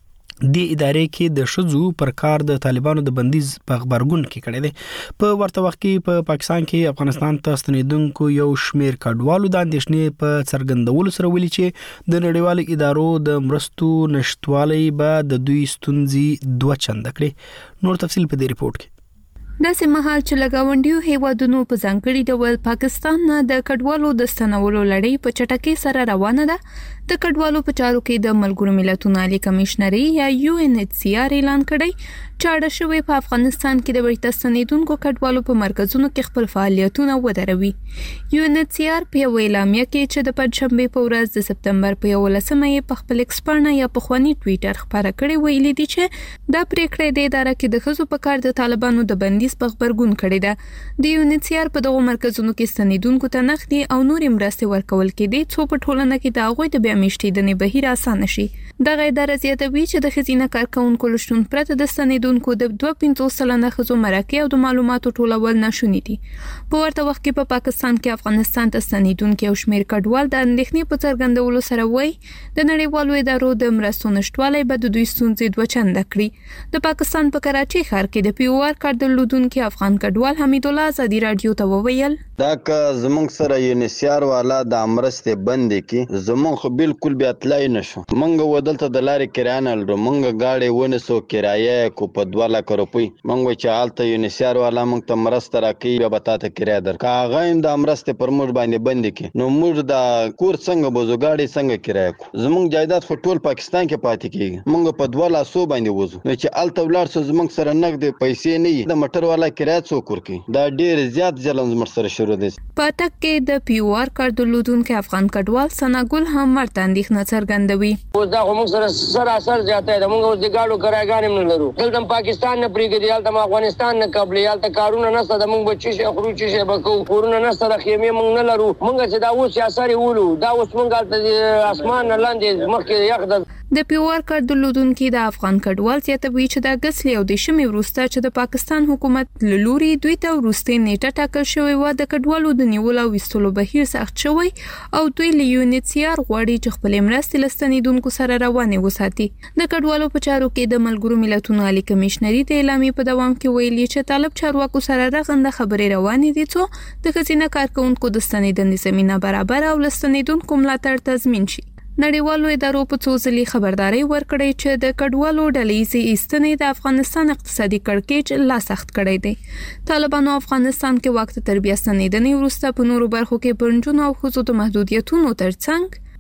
د ادارې کې د شذو پر کار د طالبانو د بندیز په خبرګون کې کړی دی. په ورته وخت کې په پاکستان کې افغانستان ته ستنیدونکو یو شمیر کډوالو د اندېښنې په څرګندولو سره ویلي چې د نړیوالو ادارو د مرستو نشټوالي به د دوی ستونزې دوه چنده کړي. نور تفصیل په دې ریپورت کې. داسې مهال چې لګاونډیو هیوادونو په ځانګړي ډول پاکستان نه د کډوالو د ستنولو لړۍ په چټکۍ سره روانه ده، د کډوالو په چارو کې د ملګرو ملتونو عالی کمشنري یا یو ان ایچ سی آر اعلان کړی چې اړه شوی په افغانستان کې د بیرته ستنیدونکو کډوالو په مرکزونو کې خپل فعالیتونه ودروي. یو ان ایچ سی آر په یو اعلامیه کې چې د پنځشنبه په ورځ د سپتمبر په یولسمه یې په خپل ایکسپرنا یا په خواني ټویټر خبره کړې ویلي دي چې دا پریکړه د ادارې کې د خزو په کار د طالبانو د بندیز په خبرګون کړې ده. د یو ان ایچ سی آر په دغه مرکزونو کې ستنیدونکو ته نغدي او نورې مرستې ورکول کېدي څو په ټولنه کې د هغوی د بیا میشتېدنې بهیر اسانه شي. دغه ادارې زیاتوي چې د ښځینه کارکونکو له شتون پرته د ستنیدونکو د دوه پنځوس سلنه ښځو مرکې او د معلوماتو ټولول ناشوني دي. په ورته وخت کې په پا پاکستان کې افغانستان ته ستنیدونکي او شمیر کډوال د اندېښنې په څرګندولو سره وایي د نړیوالو ادارو د مرستو نشټوالی به د دوی ستونزې دوه چنده کړي. د پاکستان په کراچۍ ښار کې د پی او آر کار درلودونکي افغان کډوال حمیدالله ازادي راډیو ته وویل دا که زمونږ سره یونیسیار والا د مرستې بندې کې زمونږ خو بالکل بیا تلای نشو. مونږ ودلته د لارې کرایه نه لرو، مونږ ګاډی ونیسو کرایه کو په دوه لکه روپۍ مونږ چې هلته یونیسیار والا مونږ ته مرسته راکوي بیا به تا ته کرایه در که هغه هم د مرستې پر موږ باندې بندې کړي نو موږ د کور څنګه بوځو ګاډی څنګه کرایه کړو. زمونږ جایداد خو ټول پاکستان کې پاتې کېږي، مونږ په دوه لاسو باندې وځو نو چې هلته ولاړ سو زمونږ سره نغدې پیسې نه وي د موټر والا کرایه څوک ورکوي؟ دا ډېر زیات ظلم زموږ سره شروع دی. په ټک کې د پی او آر کار درلودونکي افغان کډوال ثناګل هم ورته اندېښنه څرګندوي. اوس دا خو موږ سره سراسر زیاته ده، موږ اوس د ګاډو کرایګانې هم نه لرو، دلته پاکستان نه پرېږدي، هلته افغانستان نه قبلې، هلته کارونه نشته، د موږ به چی شی خورو چی شی به کوو، کورونه نشته، د خیمې موږ نه لرو. موږ چې دا اوس یاسرې ولو دا اوس موږ هلته اسمان نه لاندې مخکې یخ ده. د پی او آر کار درلودونکي د افغان کډوال زیاتوي چې د اګست له یوې شمې وروسته چې د پاکستان حکومت له لوري دوی ته وروستۍ نیټه ټاکل شوې وه د کډوالو د نیولو او ویستلو بهیر سخت شوی او دوی له یو ان ایچ سی آر غواړي چې خپلې مرستې له ستنیدونکو سره روانې وساتي. د کډوالو په چارو کې د ملګرو ملتونو عالی کمشنري د اعلامیې په دوام کې ویلي چې طالب چارواکو سره رغنده خبرې روانې دي څو د ښځینه کارکونکو د ستنېدنې زمینه برابر او له ستنیدونکو ملاتړ تضمین شي. نړیوالو ادارو په څو ځلې خبرداري ورکړې چې د کډوالو ډلهیزې ایستنې د افغانستان اقتصادي کړکېچ لا سخت کړی دی. طالبانو افغانستان کې واک ته تر بیا ستنېدنې وروسته په نورو برخو کې برنجونو او ښځو د محدودیتونو ترڅنګ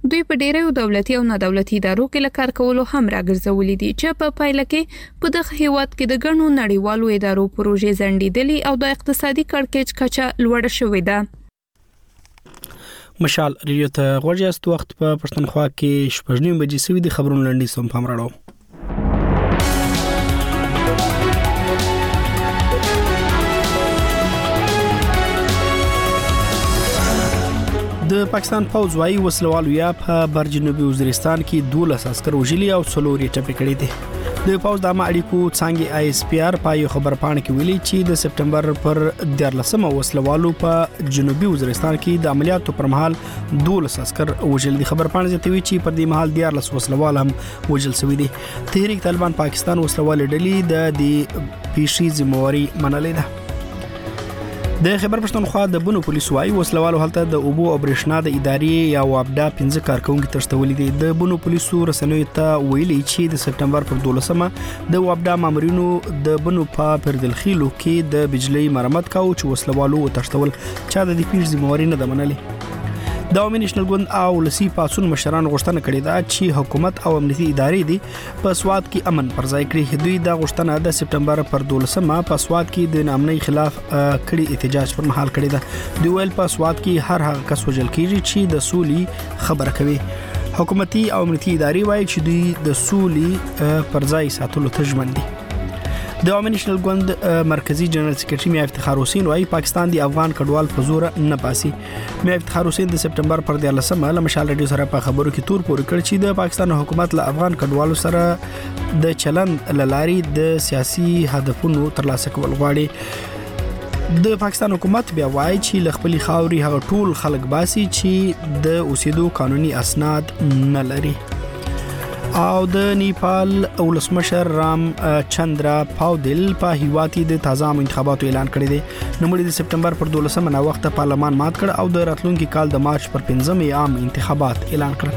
دوی په ډیرو دولتي او نه دولتي ادارو کې لکار کولو هم راګرځولې دي چې په پایله کې په دغه هیواد کې د ګڼو نړیوالو ادارو پروژې ځنډېدلې او د اقتصادي کړکېچ کچه لوړه شوې ده. مشال ریډیو ته غوړیاست وخت په پښتونخوا کې شپږ نیم بجې سوي دي. خبرونه لنډي سم پام راړو. د پاکستان پوځ وايي وسلوالو یا په بر جنوبي وزیرستان کې دولس عسكر وژلي او څلور یې ټپي کړي دي. د پوځ د اړیکو څنګه آی اس پی آر په یو خبر پاڼه کې ویلي چې د سپټمبر پر دیارلسمه وسلوالو په جنوبي وزیرستان کې د عملیاتو پر مهال دولس عسكر وژل دي. خبر پاڼه زیاتوي چې پر دې مهال دیارلس وسلوال هم وژل شوي دي. تحریک طالبان پاکستان وسلوال ډلې د دې پیشي ذمہواری منلې ده. د خبر پښتونخوا د بنو پولیسو وايي وسلوالو هلته د اوبو او برېښنا د ادارې یا وابډا پنځه کارکونکو تشتولې دي. د بنو پولیسو رسنیو ته ویلي چې د سپټمبر پر دولسمه د وابډا مامورینو د بنو په پردلخیلو کې د بجلی مرمت کاوه چې وسلوالو تشتول چا د دې پیښ ذمہواری نه ده منلې. د عوامي نېشنل ګوند او لسی پاسون مشران غوښتنه کړې ده چې حکومت او امنیتي ادارې دي په سواد کې امن پر ځای کړي. دوی د غوښتنه د سپټمبر پر دولسمه په سواد کې د نامنۍ خلاف کړي احتجاج پر مهال کړی ده. دوی ویل په سواد کې هر هغه کس وژل کیږي چې د سولې خبره کوي. حکومتي او امنیتي ادارې وایي چې دوی د سولې پر ځای ساتلو ته ژمن دي. د عوامي نېشنل ګوند مرکزی جنرال سیکریټري میا افتخار حسین وايي پاکستان د افغان کډوال په زور نه پاسي. میا افتخار حسین د سپټمبر پر دیارلسمه له مشال رادیو سره په خبرو کې تور پورې کړ چې د پاکستان حکومت له افغان کډوالو سره د چلند لاري د سیاسي هدفونو ترلاسه کول غواړي. د پاکستان حکومت بیا وایي چې ل خپل خاوري هغه ټول خلک باسي چې د اوسېدو قانوني اسناد نه لري. او د نیپال ولسمشر رام چندرا پاودل په هیواتي د تازه انتخاباتو اعلان کړی دی. نوموړي د سپټمبر پر دولسمه نا وخت پارلمان مات کړ او د راتلونکي کال د مارچ پر پنځمه عام انتخابات اعلان کړل.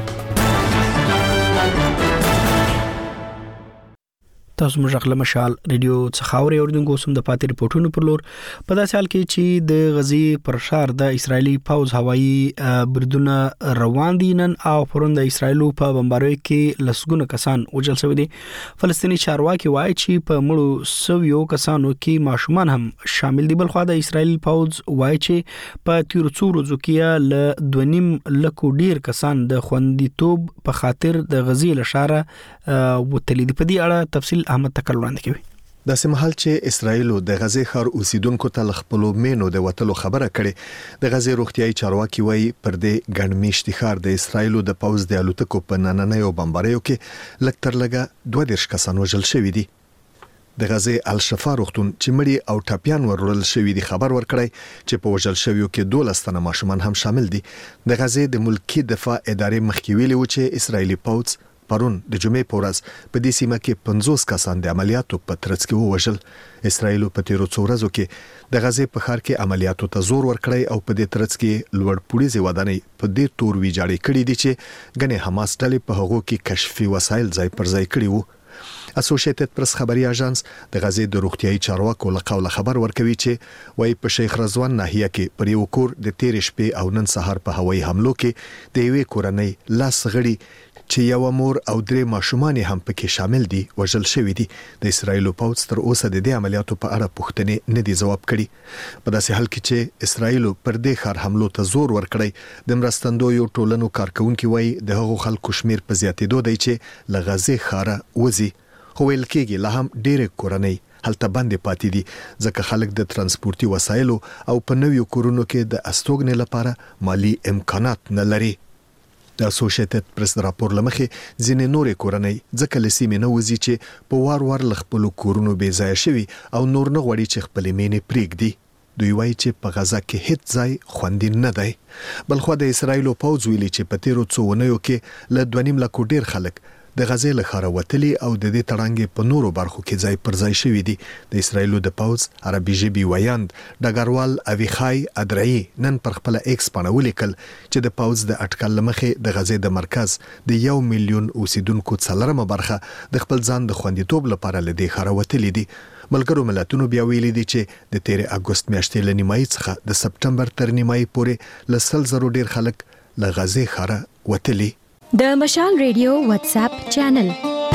تاسو موږ خپل مشال ریډیو څخه اوري اوردونکو سم د پاتې ریپورتونو پر لور په داسې حال کې چې د غزي پر شار د اسرایلی پوځ هوایي بریدونه روان دي. نن او پرون د اسرایلو په بمباریو کې لسګونه کسان وژل شوي دي. فلسطینی چارواکي وایي چې په مړو سویو کسانو کې ماشومان هم شامل دي. بلخو د اسرایلی پوځ وایي چې په تیر څو ورځو کې ل دوه نیم لکو ډیر کسان د خوندیتوب په خاطر د غزي لشاره وتلي دي. په دې اړه تفصیل احمد تکل وړاندې کوي. د سمحال چې اسرایل د غزه ښار اوسیدونکو ته خپل مینو د وټلو خبره کړي. د غزه روغتيایي چارواکي وایي پر دې ګڼمیشتي ښار د اسرایل د پوځ د الوتکو په نننیو بمباریو کې لکتر لګه دوه دیرش کسان وژل شوي دي. د غزه الشفا روغتون چې مړي او ټاپیان ورول شوي دي خبر ورکړی چې په وژل شویو کې دولس تنه ماشومان هم شامل دي. د غزه د ملکی دفاع ادارې مخکې ویلي و چې اسرایلی پوځ پرون د جمعې په ورځ په دې سیمه کې پنځوس کسان د عملیاتو په ترڅ کې ووژل. اسرایل په تیرو څو ورځو کې د غزې په ښار کې عملیاتو ته زور ورکړی او په دې ترڅ کې لوړ پوړیزې ودانۍ په دې تور ویجاړې کړې دي چې غنې حماس ډلې په هغو کې کشفي وسایل ځای پر ځای کړي وو. اسوسییټډ پریس خبري اژانس د غزې د روغتيایي چارواکو له قوله خبر ورکوي چې وایي په شیخ رضوان ناحیه کې پر یو کور د تیر شپې او نن سهار په هوایي حملو کې د یوې کورنۍ لاس غړي چې یو مور او درې ماشومان هم پکې شامل دي وژل شوی دي. د اسرایل پوځ تر اوسه د دې عملیاتو په اړه پوښتنې نه دي جواب کړي. په داسې حال کې چې اسرایل پر دې ښار حملو ته زور ورکړی د مرستندویو ټولنو کارکونکو وایي د هغو خلکو شمیر په زیاتېدو دی چې له غزې ښاره وځي. خو ویل کېږي لا هم ډېرې کورنۍ هلته باندې پاتې دي ځکه خلک د ترانسپورتي وسایلو او په نویو کورونو کې د استوګنې لپاره مالی امکانات نه لري. د اسوسییټډ پریس راپور لمخې ځینې نورې کورنۍ ځکه لسیمې نه وځي چې په وار وار خپل کورونو بې ځای شوي او نور نه غواړي چې خپل مینې پرېږدي. دوی وایي چې په غزا کې هیڅ ځای خوندي نه دی. بلخو د اسرایل پوځ ویلي چې په تیرو څو ونیو کې له دوه نیم لکو ډیر خلک د غزې له ښاره وتلي او د دې تړانګې په نورو برخو کې ځای پر ځای شوي دي. د اسرایل د پوځ عربي ژبې ویاند ډګروال اویخای ادرایي نن پر خپل ایکس باندې ولیکل چې د پوځ د اټکل لمخې د غزې د مرکز د یو میلیون اوسیدونکو څلورمه برخه د خپل ځان د خوندیتوب لپاره له دې ښاره وتلي دي. ملګرو ملتونو بیا ویلي دي چې د تیر اګوست میاشتې له نیمایي څخه د سپټمبر تر نیمایي پورې له سل زرو ډیر خلک له غزې ښاره وتلی. د مشال ریډیو واتس اپ چینل.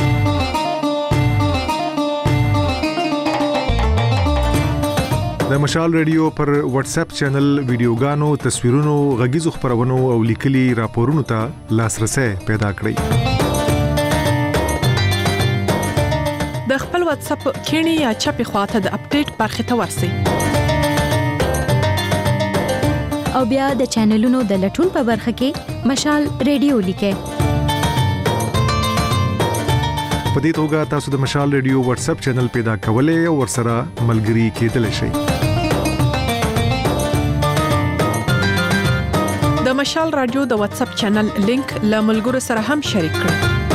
د مشال ریډیو پر واتس اپ چینل ویډیوګانو، تصویرونو، غږیزو خبرونو او لیکلي راپورونو ته لاسرسي پیدا کړئ. د خپل واتس اپ کینی یا چپی خواته د اپډیټ برخه ته ورسی او بیا د چینلونو د لټون په برخه کې مشال ریډیو لیکه. په دې توګه تاسو د مشال ریډیو واتس اپ چینل پیدا کولای او ورسره ملګري کېدلی شئ. د مشال رادیو د واتس اپ چینل لینک له ملګرو سره هم شریک کړئ.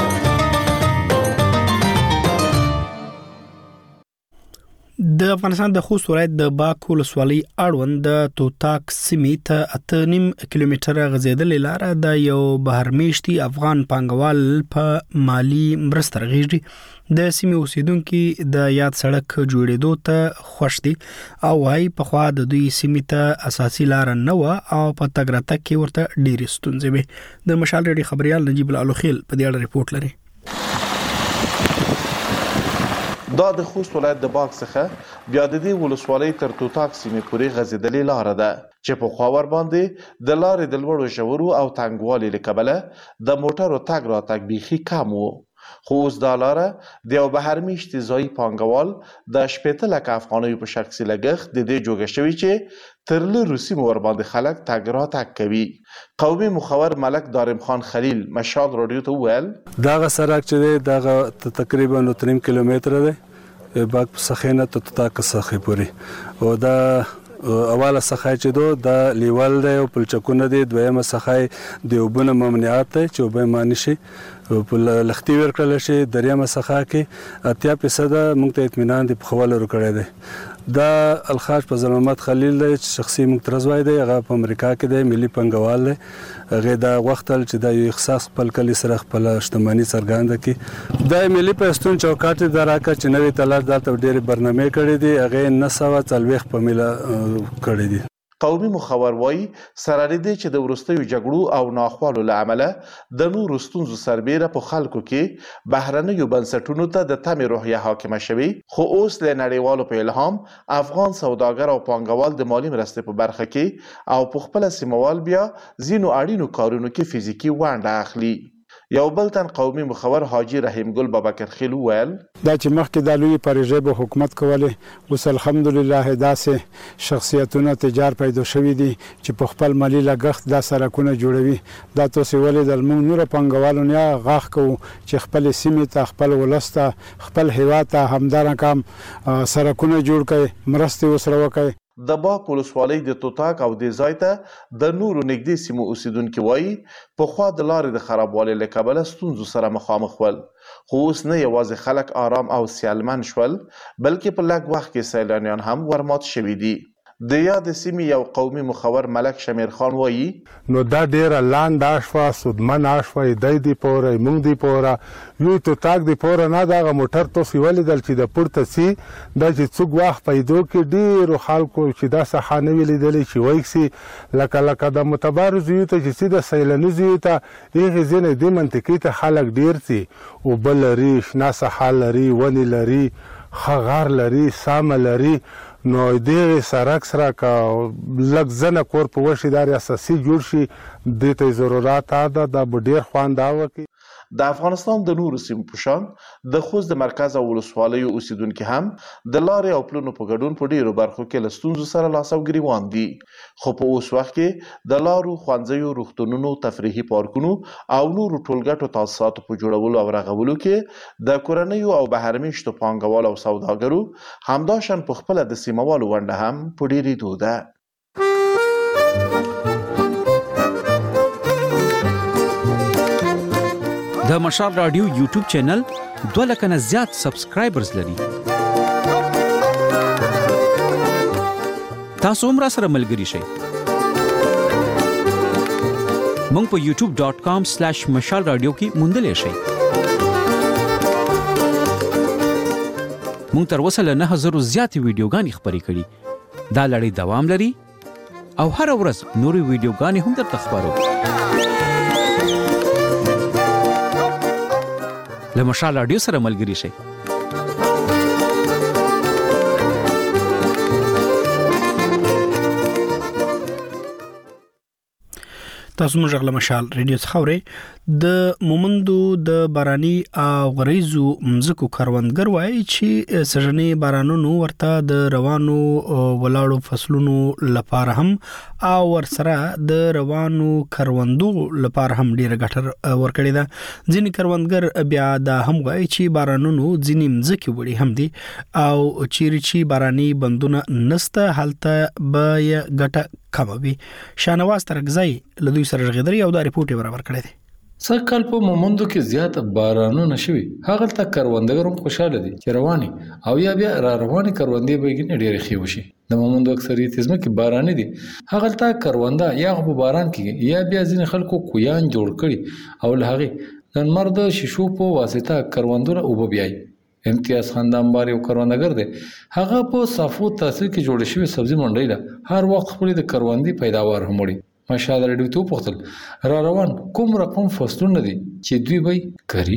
د افغانستان د خوست ولایت د باک ولسوالۍ اړوند د توتاک سیمې ته اته نیم کیلومتره غځېدلې لار د یو بهرمیشتي افغان پانګوال په مالی مرسته رغېږي. د سیمې اوسیدونکو د یاد سړک جوړېدو ته خوښ دي او وايي په خوا د دوی سیمې ته اساسي لار نه و او په تګ راتګ کې ورته ډېرې ستونزې وې. د مشال ریډیو خبريال نجیب الالوخیل په دې اړه ریپورت لري. دا د خوست ولایت د باک څخه بیا د دې ولسوالۍ تر توتاک سیمې پورې غځېدلې لار ده چې په خوا ور باندې د لارې د لوړو ژورو او تنګوالي له کبله د موټرو تګ راتګ بیخي کم و. خو اوس دا لاره د یو بهرمیشتي ځایي پانګوال د شپېته لکه افغانیو په شخصي لګښت د دې جوړه شوې چې تر لرو سیمو ور باندې خلک تګ راتګ کوي. قومي مخور ملک دارم خان خلیل مشال رادیو ته وویل دغه سړک چې دی دغه تقریبا نو تریم کیلومتره دی باک سخینه ته تاک سخی پوری او دا اوله سخای چې دو د لیول دی او پلچکونه دی دویمه سخای دی وبونه ممنوعات چې وبې معنی شي په لختي ورکړل شي دریمه سخا کې اتیا فیصد موږ ته اطمینان دی په خواله ورکړی دی. دا الخاج په محمد خلیل دی شخصي مترزوای دی هغه په امریکا کې دی ملي پنګوال دی هغه دا وختل چې د یو اختصاص خپل کلی سره خپل شتمنۍ څرګنده کی د ملي پښتون چوکاټ دراکه چې نوې تلار دلته ډېری برنامه کړې دي هغه نه سوا څلويخ په مله کړې دي. قومي مخور وایي سره لري چې د ورستیو جګړو او ناخوالو له امله د نورو ستونزو سربېره په خلکو کې بهرنیو بنسټونو ته د تمې روحیه حاکمه شوې. خو اوس له نړیوالو په الهام افغان سوداګر او پانګوال د مالی مرستې په برخه کې او په خپل سیموال بیا ځینو اړینو کارونو کې فزیکی ونډه اخلي. یو بل تن قومي مخور حاجی رحیم ګل بابکر خیل ویل دا چې مخکې د لوی پروژې به حکومت کوله اوس الحمدلله داسې شخصیتونه تجار پیدا شوي دي چې په خپل مالی لګښت دا سرکونه جوړوي. دا تاسو ولې د موږ نور پنګوالو نه غاښ کوو چې خپل سیمې ته خپل ولسته خپل هیواد ته همدارنګه کم سرکونه جوړ کړي مرستې وسره وکړي. د باک ولسوالۍ د توتاک او د ځای ته د نورو نږدې سیمو اوسیدونکو وایي په خوا د لارې د خرابوالي له کبله ستونزو سره مخامخ ول. خو اوس نه یوازې خلک آرام او سیالمن شول بلکې په لږ وخت کې سیلانیان هم ورمات شوي دي. د یاد سیمې یو قومي مخور ملک شمیر خان وایي نو دا ډیره لاند آشوا سودمن آشوا دی دی پوره مونږ دی پوره یو ته تاک دی پوره نه دا موټر تو سیول دل چې د پورته سي د چې څوک واخ پیدو کې ډیرو خلکو چې دا صحانه ویلې دل چې وایي لکه لکه د متبارز یو ته چې سیده سیلاني یو ته یغه زینې د منطقې ته خلک ډیر سي او بل ریش نه صحال لري ونی لري خغار لري سام لري نو دې سرک سره کا لږ زنه کور په وشي دار اساسي جوړ شي د ته ضرورت اده د ډیر خوانداوه کې د افغانستان د نورو سیمو په شان د خوست د مرکز او ولسوالیو اوسیدونکو هم د لارې او پلونو په ګډون په ډیرو برخو کې له ستونزو سره لاس او ګریوان دي. خو په اوس وخت کې د لارو ښوونځیو روغتونونو تفریحي پارکونو او نورو ټولګټو تاسیساتو په جوړولو او رغولو کې د کورنیو او بهرمیشتو پانګوالو او سوداګرو همداشان په خپل د سیموالو ونډه هم په ډیرېدو ده. د مشال رادیو یوټیوب چینل دوه لکه نه زیات سبسکرایبرز لري. تاسو هم راسره ملګري شئ. مونږ په یوټیوب ډاٹ کام سلیش مشال رادیو کې موندلی شئ. مونږ تر اوسه له نه زره زیاتې ویډیوګانې خپرې کړي. دا لړۍ دوام لري او هر ورځ نورې ویډیوګانې هم درته خپروو. له مشال رادیو سره ملګري شئ. تاسو موږ غل مشال ریډیو څخوري د مومندو د باراني او غریزو مزکو کاروندګر وایي چې سژنې بارانونو ورته د روانو ولاړو فصلونو لپاره هم او ورسره د روانو کروندو لپاره هم ډیره ګټه ورکړي ده. ځینې کروندګر بیا دا هم وایي چې بارانونو ځینې مزکه وړي هم دي او چیرې چې باراني بندونه نسته حالته به ګټه کموي. شانواز ترغزی لدوی سره غدري او دا ریپورت برابر کړی دی. سکهال په مومندو کې زیات بارانونه شوي. هغه ته کروندګر هم خوشاله دي چې رواني او یا بیا را رواني کروندې به ګنې ډېرې ښې وشي. د مومندو اکثریت ځمکې باراني دي. هغه ته کرونده یا په باران کې یا بیا ځینې خلکو کویان جوړ کړي او له هغې د لمر د شیشو په واسطه کروندونه اوبه بیایي. امتیاز خاندان بار یو کروندګر دی. هغه په صافو تاثیر کې جوړ شوی سبزی منډی له هر وخت خپل د کروندې پیداوار هم وړي. ماشاءالله ریډیو ته پوښتل را روان کوم رقم فصلونه دي چې دوی به کوي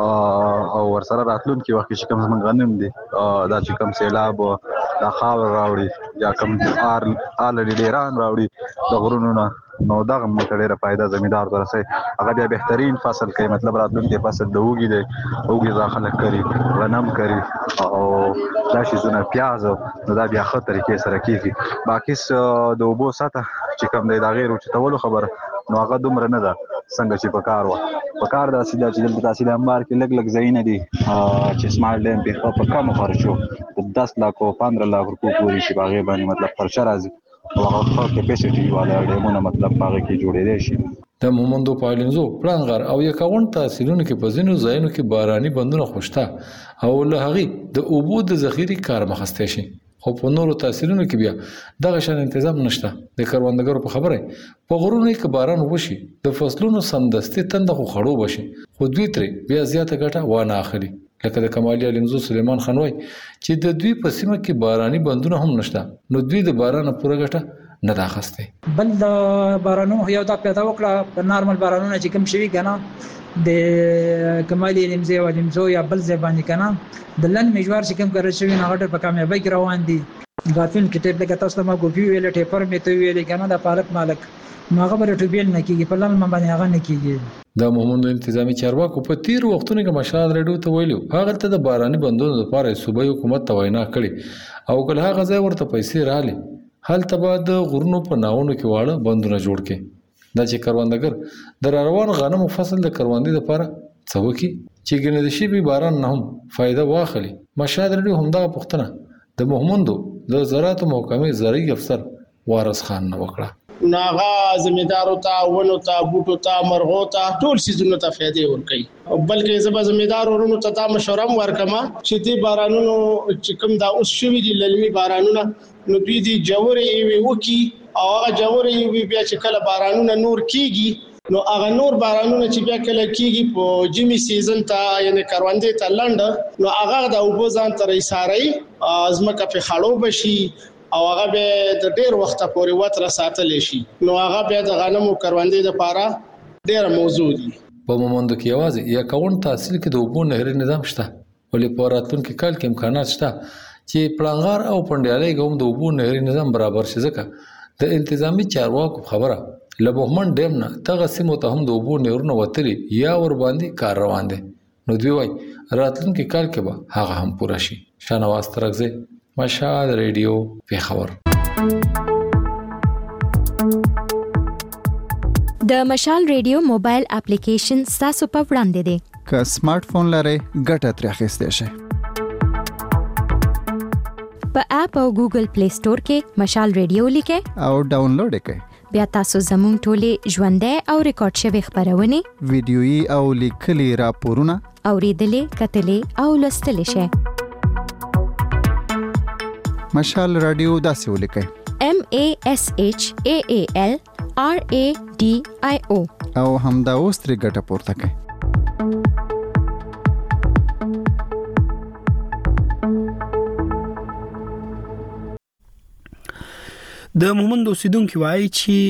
او ورسره راتلونکي وخت چې کوم زمونږ غنم دي دا چې کوم سیلاب دا خاور راوړي یا کوم آر آلډي ډیران راوړي د غرونو نه نو دا موږ ډیره فائدہ زمیندار درسه هغه بیا بهترین فصل کوي. مطلب راتلونکي فصل د وګي دی وګي ځاخله کوي غنم کوي او دا شي زونه پیاز نو دا بیا خطر کې سره کیږي. باقي د وبو ساته چې کوم دی دا غیر او چتولو خبره نو هغه دومره نه ده څنګه چې په کار و په کار دا سیده چې د تحصیل انبار کې لګ لګ زین دي چې سمال ډیم په په کم خرچو د دس لک او پندرہ لک روپو پوری شي باغې باندې مطلب خرچ راځي او هغه خپل کیپاسټي والا ډیمونه مطلب باغې کې جوړې شي. د مومندو پایلنزو پلانغار او یکاون تحصیلونو کې په ځینو ځایونو کې باراني بندونه خوشته او له هغې د اوبو د ذخیرې کار مخسته شي. خو په نورو تحصیلونو کې بیا دغه شان تنظیم نشته. د کروندګرو په خبره په غرونو کې باران وشي د فصلونو سمدستي تند خو خړو بشي خو دوی ترې بیا زیاته ګټه وانه اخلي. لکه د کمالي علمزو سلیمان خان وای چې د دوی په سیمه کې باراني بندونه هم نشته نو دوی د باران پوره ګټه نه راخسته. بل د بارانو یو دا پیدا وکړه په نارمل بارانونه چې کوم شوي کنه د کمالي علمزو او علمزو یا بل ځبانی کنه د لن میجوار چې کوم کار شوی نه غټه په کامیابی کې روان دي. غافل کې ټیپ لګا تاسو ما ګوفي ویل ټیپر می ته ویل کنه د پارک مالک ماغه بر ټوبیل نه کیږي په لن باندې هغه نه کیږي. د مومندو انتظامی چارواکو په تیر وختونو کې مشال ریډیو ته ویلو هغه ته د باراني بندونو لپاره صوبایي حکومت ته وینا کړي او کله هغه ځای ورته پیسې رااله حل تبا د غرونو په ناونو کې واړه بندونه جوړ کړي. دا چې کروندګر د روان غنمو فصل د کروندې لپاره څه وکړي چې ګنې د شی به باران نه هم فائدہ واخلي. مشال ریډیو همدا پوښتنه د مومندو د زراعت محکمې زرعي افسر وارث خان نه وکړه. ناغا زمیدارو ته ونو ته بوټو ته مرغو ته ټول سيزونو ته فائدې ورکړي. بلکې زما زمیدار ورونو ته تا مشوره ورکما چې دې بارانونو چې کوم دا اوس شوی دي للمي بارانونه نو دوی دي جوړې وي وکي او هغه جوړې وي بیا چې کله بارانونه نور کیږي نو هغه نور بارانونه چې بیا کله کیږي په جمی سیزن ته یعنی کروندې ته لاند نو هغه د اوبو ځان تر ایساري ازمکه په خړو بشي او هغه به د ډیر وخت پورې وتر ساتل شي نو هغه به د غنمو کروندې لپاره ډیر موضوع دي. په مومندو کې یوازې یا کون تحصیل کې د اوبو نهري نظام شته ولې په راتلونکي کال کې امکانات شته چې پلانغار او پندیالي کوم د اوبو نهري نظام برابر شي. ځکه د انتظامی چارواکو خبره لبهمن ډیم نه دغه سیمو ته هم د اوبو نهرونه وتلي یا ور باندې کار روان دي نو دوی وای راتلونکي کال کې به هغه هم پوره شي. شانواز ترغزی مشال ریډیو پیښور. د مشال ریډیو موبایل اپلیکیشن تاسو په وړاندې دی. که سمارټ فون لرئ ګټه ترې اخیستی شئ. په اپ او ګوګل پلی سٹور کې مشال ریډیو لیکئ او ډاونلوډ یې کړئ. بیا تاسو زموږ ټولې ژوندۍ او ریکارډ شوي خبرونه ویډیويي او لیکلي راپورونه اوریدلې کتلې او لوستلې شئ. مشال رادیو داسې ولیکئ M A S H A A L R A D I O او همدا اوس ترې ګټه پورته کړئ. د مومند اوسیدونکو وایي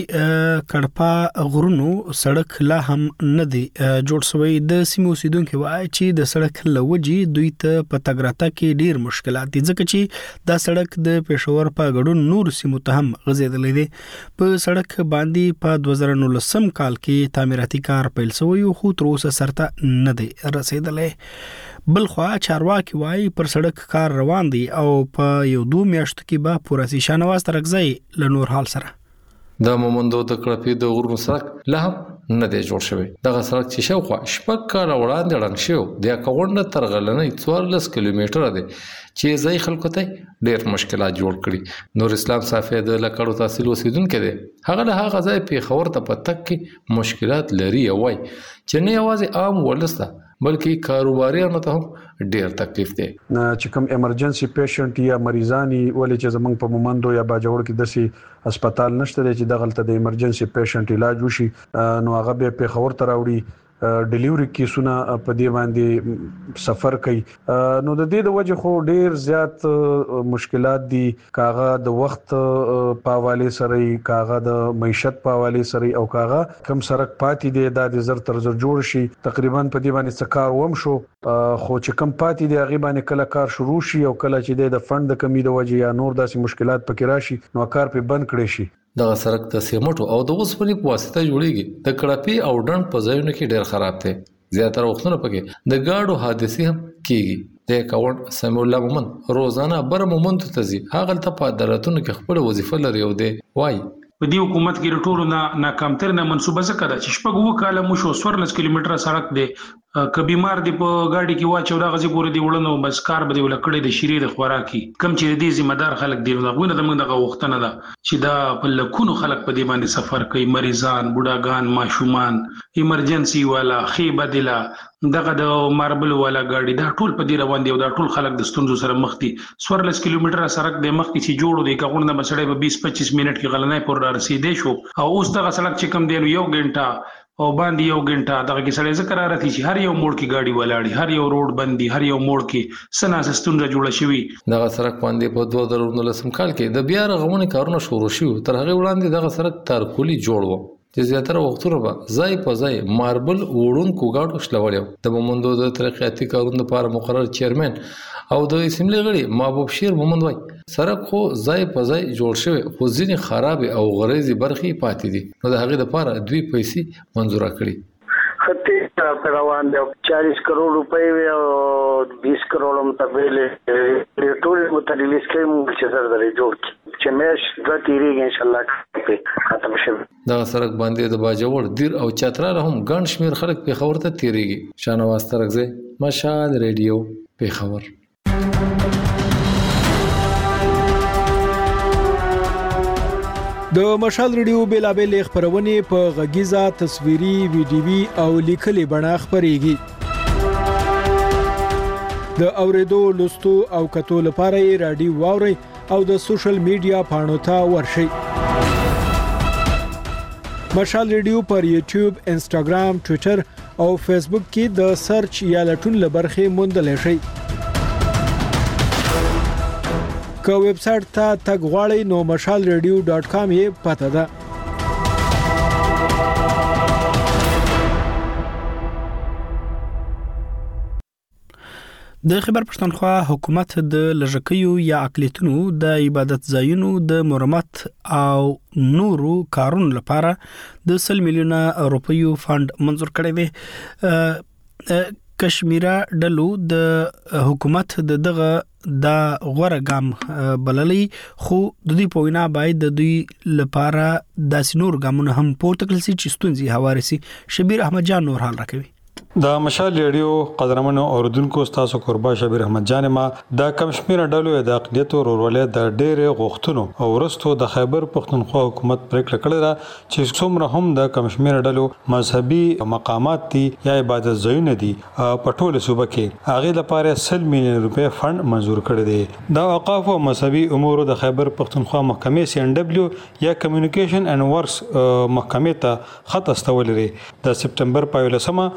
چې کړپا غرونو سړک لا هم نه دی جوړ شوی. د سیمو اوسیدونکو وایي چې د سړک لوجي دوی ته په تګراته کې ډیر مشکلات دي ځکه چې دا سړک د پېښور په غړون نور سیمو ته هم غځېدلې دي. په سړک باندې په دوه زره نولسم کال کې تعمیراتي کار پیل شوی خو تر اوسه سرته نه دی رسیدلې. بل خو چارواکي وایي پر سړک کار روان دي او په یو دوه میاشتو کې به پوره شي. شانواز ترغځي له نور حال سره د مومندو د کړپې د غرونو سړک لا هم نه دی جوړ شوی. دغه سړک چې شاوخوا شپږ کاله وړاندې ړنګ شو د کاغونډه تر غلنۍ څوارلس کیلومتره دی چې ځای خلکو ته ډېر مشکلات جوړ کړي. نور اسلام صافی د لکړو تحصیل اوسیدونکو دی. هغه له هغه ځای پېښور ته په تک کې مشکلات لري او وایي چې نه یوازې عام ولس ته بلکې کاروباریانو ته هم ډیر تکلیف دی. چې کوم ایمرجنسي پیشنټ یا مریضانی ولې چې زمنګ په مومندو یا باجوړ کې دسي هسپتال نشته چې دغلت د ایمرجنسي پیشنټ علاج وشي نو هغه به پیښور ته راوړي. ډیلیوري کیسونه په دې باندې سفر کوي نو د دې د وجه خو ډیر زیات مشکلات دي. کاغه د وخت په حواله سره کاغه د معیشت په حواله سره او کاغه کم سرک پاتې دي د زر تر زر جوړ شي تقریبا په دې باندې څکار وم شو خو چې کم پاتې دي هغه باندې کله کار شروع شي او کله چې د فند د کمی د وجه یا نور داسې مشکلات پکې راشي نو کار په بند کړي شي. دغه سړک د سیمټو او د اوسپنې په واسطه جوړیږي. د کړپې او ډنډ په ځایونو کې ډېر خراب دی. زیاتره وختونه پکې د گاډو حادثې هم کیږي. د کاوند سمیع الله مومند روزانه بر مومند ته ځي. هغه ته په عدالتونو کې خپل وظیفه لري او دی وایي په دې حکومت کې ټولو نه ناکامتر نه منسوبه څه کړه چې شپږ وو کاله مو شو څوارلس کیلومتره سړک دی که بیمار دی په گاډي کې واچو دا غزي پورې دی وړنو بس کار به دی ولکړې د شری د خوراکي کم چې دې ذمہ دار خلک دی نو غوونه د موږ دغه وختونه ده چې دا په لکونو خلک په دې باندې سفر کوي مریضان بوډاګان ماشومان ایمرجنسي والا خیبه دلا دغه د ماربل والا گاډي دا ټول په دې روان دی او دا ټول خلک د ستونزو سره مخ دي. څوارلس کیلومتره سړک د مخ کې چې جوړو دی کاغونه د مسړې په بیس پچیس منټ کې غلنای پر رسیدې شو او اوس دغه سړک چې کم دی نو یو غنټه او باندې یو غنټه دغه کې سړی ذکر راځي چې هر یو موړ کې گاډي ولاړی هر یو روډ بندي هر یو موړ کې سنا سستونه جوړه شوی. دغه سړک باندې په دوه زره نولسم کال کې د بیا رغونې کارونه شروع شو. تر هغه وړاندې دغه سړک تارکولي جوړ و چې زیاتره وختونه به ځای په ځای ماربل وړونکو گاډو شلولې. د مومندو د ترقیاتي کارونو لپاره مقرر چیرمن او د اسمبلی غړي محبوب شیر مومند وایي سړک خو ځای په ځای جوړ شوی خو ځینې خراب او غریزي برخې پاتې دي نو د هغې لپاره دوی پیسې منظوره کړي. خطي روان دی چالیس کروڑ روپۍ او بیس کروڑ متبیلې ټول متریلیز کې موږ چې سره درې جوړ چې مېش د تیریږي ان شاء الله په ختم شي. دغه سړک باندې د باجوړ دیر او چترال هم ګڼ شمیر خلک پېښور ته تیریږي. شانواز ترغځي مشال ریډیو پېښور. د مشال ریډیو بیلابل خبرونه په غږیزه تصویري ویډیوي او لیکلي بڼه خبريږي. د اوریدو لوستو او کتو لپاره رادیو واوري او د سوشل میډیا پاڼو ته ورشي. مشال ریډیو پر یوټیوب، انسټاګرام، ټوئیټر او فیسبوک کې د سرچ یا لټون لبرخه موندل شي. که ویب سټ ته تګ غواړئ نو مشال ریډیو ډاټ کام یې پته ده. د خبر پښتونخوا حکومت د لژکیو یا اقلیتونو د عبادت ځایونو د مرمت او نورو کارونو لپاره د سل میلیونه روپیو فند منظور کړی دی. کشمیره ډلو د حکومت د دغه دا غوړه ګام بللې خو د دې په وینا باید د دوی لپاره د سنور ګامونه هم پورته کړل شي چې ستونزې هواري شي. شبیر احمد جان نور حال راکوي. د مشال ریډیو قدرمنو اوردونکو تاسو قربا شبیر احمد جان ما د کمشمیر ډلو د اقلیت ورولې د ډېر غوښتنو او ورستو د خیبر پښتونخوا حکومت پریکړه کړې ده چې څومره هم د کمشمیر ډلو مذهبي مقامات دي یا عبادت ځایونه دي په ټوله صوبه کې هغه لپاره سل میلیون روپے فند منظور کړی دی. د اوقاف او مذهبي امور د خیبر پښتونخوا محکمې سی ان ډبلیو یا کمیونیکیشن اینڈ ورکس محکمې ته خط استول لري. د سپتمبر په یولسمه د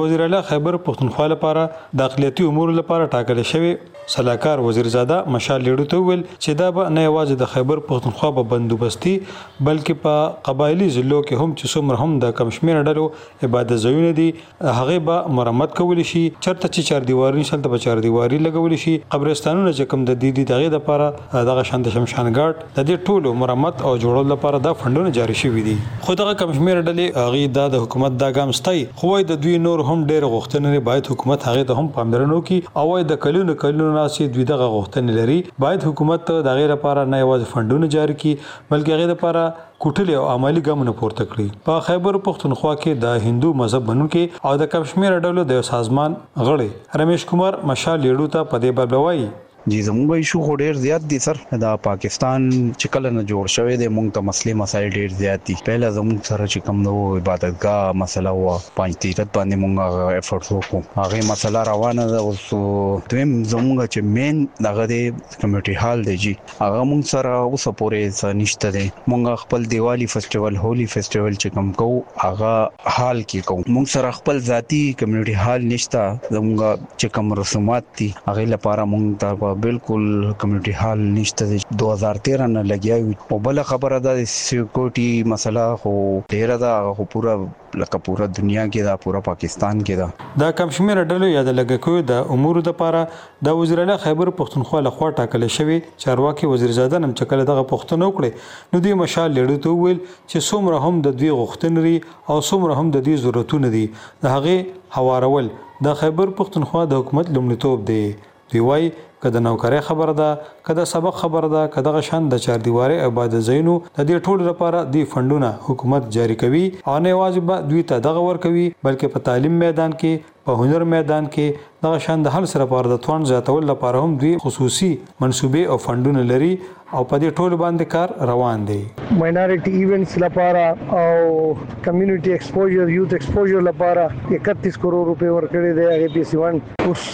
وزیر اعلی خیبر پختونخوا لپاره د اقلیتي امور لپاره ټاکل شوی صلاحکار وزیرزاده مشال لیډو ته ویل چې دا به نه یوازې د خیبر پختونخوا په بندوبستي بلکې په قبایلی ضلعو کې هم چې څومره هم د کمشمیر ډلو عبادت ځایونه دي هغه به مرمت کول شي چرته چې چار دیواری نشل ته چار دیواری لګول شي قبرستانونه چې کوم د دې دغه لپاره دغه شاند شمشان ګاټ د دې ټولو مرمت او جوړول لپاره دا فندونه جاری شوي دي خو دغه کمشمیر ډلې هغه د حکومت دا ګام ستای خو د دوی نور هم ډېر غوښتنې باید حکومت هغه ته هم پاملرنه وکړي او د کلونو کلونو ناسي دوی دغه غوښتنې لري باید حکومت د غیر لپاره نه یوازې فندونه جاری کړي بلکې هغه لپاره کوټلې او عملی ګامونه پورته کړي په خیبر پختونخوا کې د هندو مذهب منونکو او د کمشمیر ډلو د سازمان غړي رمیش کمار مشال لیډو ته په دې بابوي جی زموږ ایشو خو ډیر زیات دي سر دا پاکستان چې کله نه جوړ شوی دی مونږ ته مسلې مسایل ډیر زیات دي پهله زموږ سره چې کوم نو عبادتګاه مسله و پنځ تیرت باندې مونږ افورټ وکړو هغه مسله روانه ده اوس دویم زموږ چې مین دغه دی کمیټي هال دی جی هغه مونږ سره اوس پورې نشته دی مونږ خپل دیوالی فیسټیوال هولي فیسټیوال چې کوم کو هغه حال کې کو مونږ سره خپل ذاتی کمیټي هال نشته زموږ چې کوم رسومات دي هغه لپاره مونږ ته بالکل کمیونټي هال نشته دو هزار تیرہ نه لګیاوي او بل خبره ده سکیورټي مسله خو ډیر ده خو پورا لکه پورا دنیا کې دا پورا پاکستان کې دا د کمشمیر ډلو یا د لګکو د امور د لپاره د وزیر اعلی خیبر پختونخوا لخوا ټاکل شوی چارواکي وزیرزاده نم چکل دغه پښتنو کړي نو دوی مشال لیډو ته ویل چې څومره هم د دوی غوښتنري او څومره هم د دوی ضرورتونه دي د هغه حوارول د خیبر پختونخوا د حکومت لومړیتوب دی دوی وایي کله نوکری خبر ده کله سبق خبر ده کله غشان د چار دیواره عبادت زینو د دې ټولو لپاره دی فندونه حکومت جاری کوي او نه واجب دوی ته دغه ور کوي بلکې په تعلیم میدان کې په هنر میدان کې دغه شان د حل سره لپاره د توان زیاتول لپاره هم دوی خصوصي منسوبې او فندونه لري او په دې ټولو باندې کار روان دی ماینورټي ایونټس لپاره او کمیونټي ایکسپوژر یوث ایکسپوژر لپاره اکتیس کروڑ روپے ورکړي دي هغه پی سی ون اوس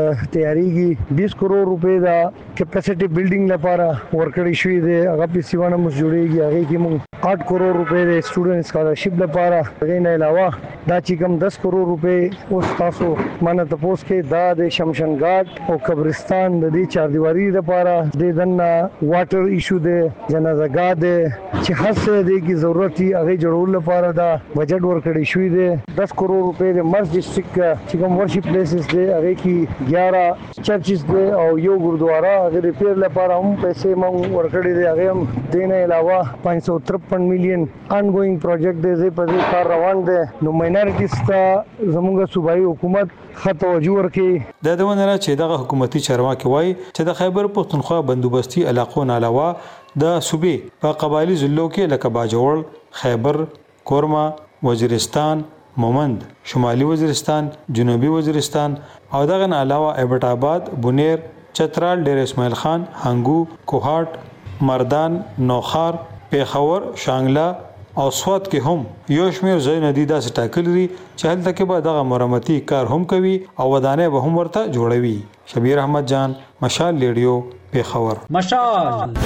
تیاریږي بیس کروڑ روپے دا کیپاسټي بلډینګ لپاره ورکړي شوی دی هغه پی سی ون مو جوړیږي هغه کې مو आठ کروڑ روپے د سټوډنټ سکالرشپ لپاره هغه نه علاوه دا چې کوم دس کروڑ روپے اوس تاسو مانه تاسو کې دا د شمشان ګاټ او قبرستان د دې چار دیواری لپاره د دنه واټر ایشو د جنازګاه د چې هر څه د کی ضرورت هغه جوړول لپاره دا بجټ ورکړی شوی دی دس کروڑ روپے د مرز ډسټریکټ چې کوم ورشپ پلیسز دی هغه کې ग्यारह چرچز دی او یو ګردوارا هغه ریپیر لپاره هم پیسې مونږ ورکړي دي هغه هم دینه علاوه پانچ سو ترپن میلیون انګوینګ پروجیکټ دی په دې کار روان دی نو ماینورټیز ته زموږ صوبایي حکومت خط توجه ورکړي د دونه را چې دغه حکومتي چارواکي وایي چې د خیبر پختونخوا بندوبستي علاقو نه علاوه د صوبې په قبایلی ضلعو کې لکه باجوړ خیبر کورما وزیرستان مومند شمالي وزیرستان جنوبي وزیرستان او دغه نه علاوه ایبټ آباد بونیر چترال ډیر اسماعیل خان هنګو کوهاټ مردان نوخار پیښور شانګلا او سواد کې هم یو شمیر ځای ندی داسې ټاکل لري چې هلته کې به دغه مرمتي کار هم کوي او ودانې به هم ورته جوړوي شبیر احمد جان مشال لیډیو پیښور مشال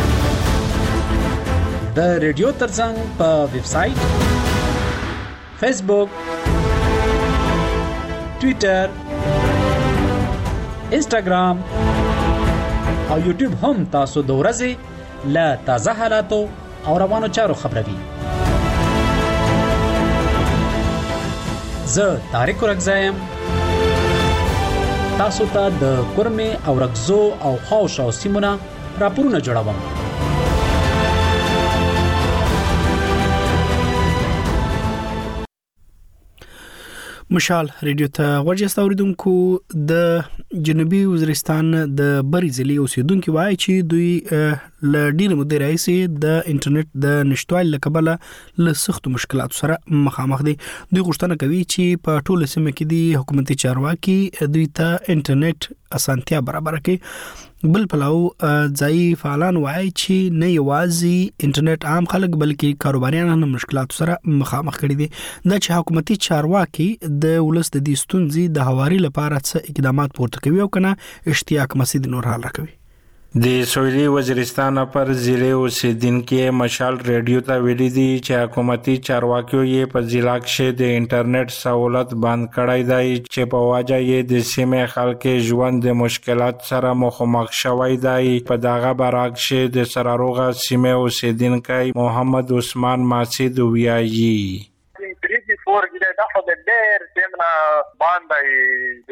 د ریډیو ترڅنګ په ویب سټ فیسبوک ټوئیټر انسټاګرام او یوټیوب هم تاسو د ورځې له تازه حالاتو او روانو چارو خبروي زه طارق رغزایم تاسو ته د کورمه او رغزو او خوش او سیمونه راپورونه جوړوم مشال ریډیو ته ورجسته اوریدونکو د جنوبي وزیرستان د بری ضلع اوسیدونکو وایي چې دوی ل ډیر مودې راځي د انټرنیټ د نشټوال لکبله له سخت مشکلات سره مخامخ دي دوی غوښتنه کوي چې په ټوله سیمه کې د حکومتي چارواکي دوی ته انټرنیټ اسانتیا برابر کړي بل پلاو ځای فعالان وایي چې نه یوازې انټرنیټ عام خلک بلکې کاروباریان هم مشکلات سره مخامخ کړي دي د چې حکومتي چارواکي د ولست د ستونزې د هواري لپاره څه اقدامات پورته کوي او کنه اشتیاق مسید نور حال راکوي د سویلي وزیرستان پر ضلع اوسیدونکو مشال ریډیو ته ویلي دي چې حکومتي چارواکیو یې په ضلع کې د انټرنیټ سہولت بند کړی دی چې په وجه یې د سیمې خلک ژوند د مشکلات سره مخامخ شوی دی. په دغه برعکس د سراروغه سیمې اوسیدونکی محمد عثمان ماسید ویایي فور جی دا خو د ډېر سیمنا باندې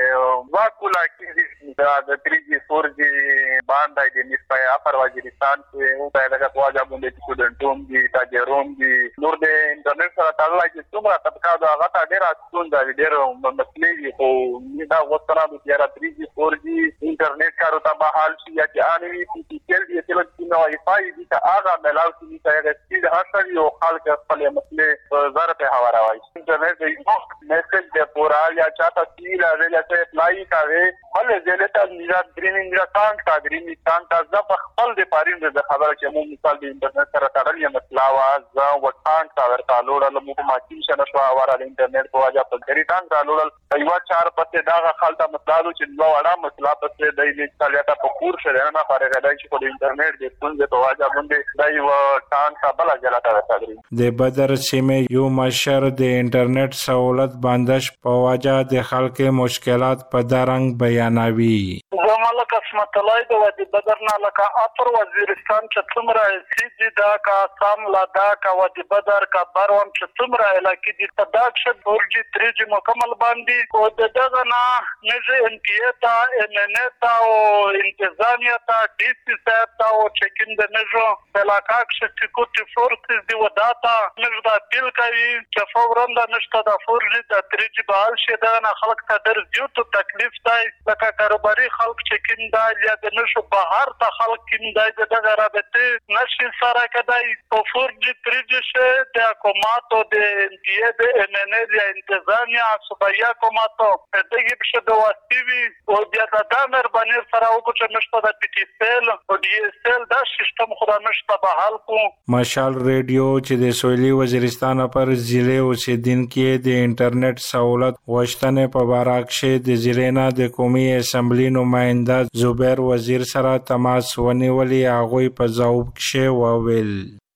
د واکولا کې دا د تھری جی فور جی باندې د نسبه اپر وزیرستان کې او دا د واجب باندې سټوډنټوم دي تاجروم دي نور د انټرنیټ سره تړلای چې څومره طبقه دا غته ډېر اڅون دا ډېر مسلې خو دا وسره د یاره تھری جی فور جی انټرنیټ کارو ته بحال شي چې انوي پی ټی ایل دی چې نو واي فای دي چې هغه ملاو شي چې سپیډ هڅه یو خلک خپل مسلې زره په حواله internet message दे पूरा या चाहता सील है या चाहे अप्लाई करे हल जेलेता निरा ग्रीनिंग निरा कांट का ग्रीनिंग कांट का जब खल दे पारिन दे खबर के मु मिसाल दे इंटरनेट सर तड़ल या मसला वा व कांट का वर का लोड ल मु को माची शन शो आवार इंटरनेट को आजा पर गरी कांट का लोड अयवा चार पत्ते दागा खालता मसला दो चिल्लो वाला मसला पत्ते दई ले चलता पकूर से ना पारे गदाई को इंटरनेट दे सुन दे तो आजा बंदे दई व कांट का बला जलाता रहता दे बदर सीमे यू मशर د انټرنیټ سہولت بندش په وجه د خلک مشکلات په درنګ بیانوي. زماله قسمت الله د ودی بدرنا لکه اپر وزیرستان چې څومره سیدی دا کا سام لا دا کا ودی بدر کا بروم چې څومره علاقې دي تداک شد ورجی تریجی مکمل باندې او دغه نه نږ ان پی تا ان ان تا او انتظامیه تا ډی سی تا او چکین د نجو علاقه چې کوټ فورس دی وداتا نږ دا بیل کوي چې فورن دا نشته دا فورجی دا تریجی بحال شه دا نه خلک ته در زیات تکلیف دی لکه کاروباري خلک چکین دا یا د نشو بهر ته خلک کین دا دغه رابطه نشي سره کدای په فورجی تریجی شه د حکومت او د ان پی ای د ان ان یا انتظامیه صوبایا حکومت دغه بشه د واستوي او بیا د دامر باندې سره او چې نشته د پی ټی سیل او ډی اس ال دا سیستم خدا نشته بحال کو. مشال ریډیو چې د سویلي وزیرستان پر ضلع اوسیدونکو د انټرنیټ سہولت وشتنه په برعکس د ضلع نه د قومي اسمبلی نماینده زبیر وزیر سره تماس ونیولې هغه په ځواب کې وویل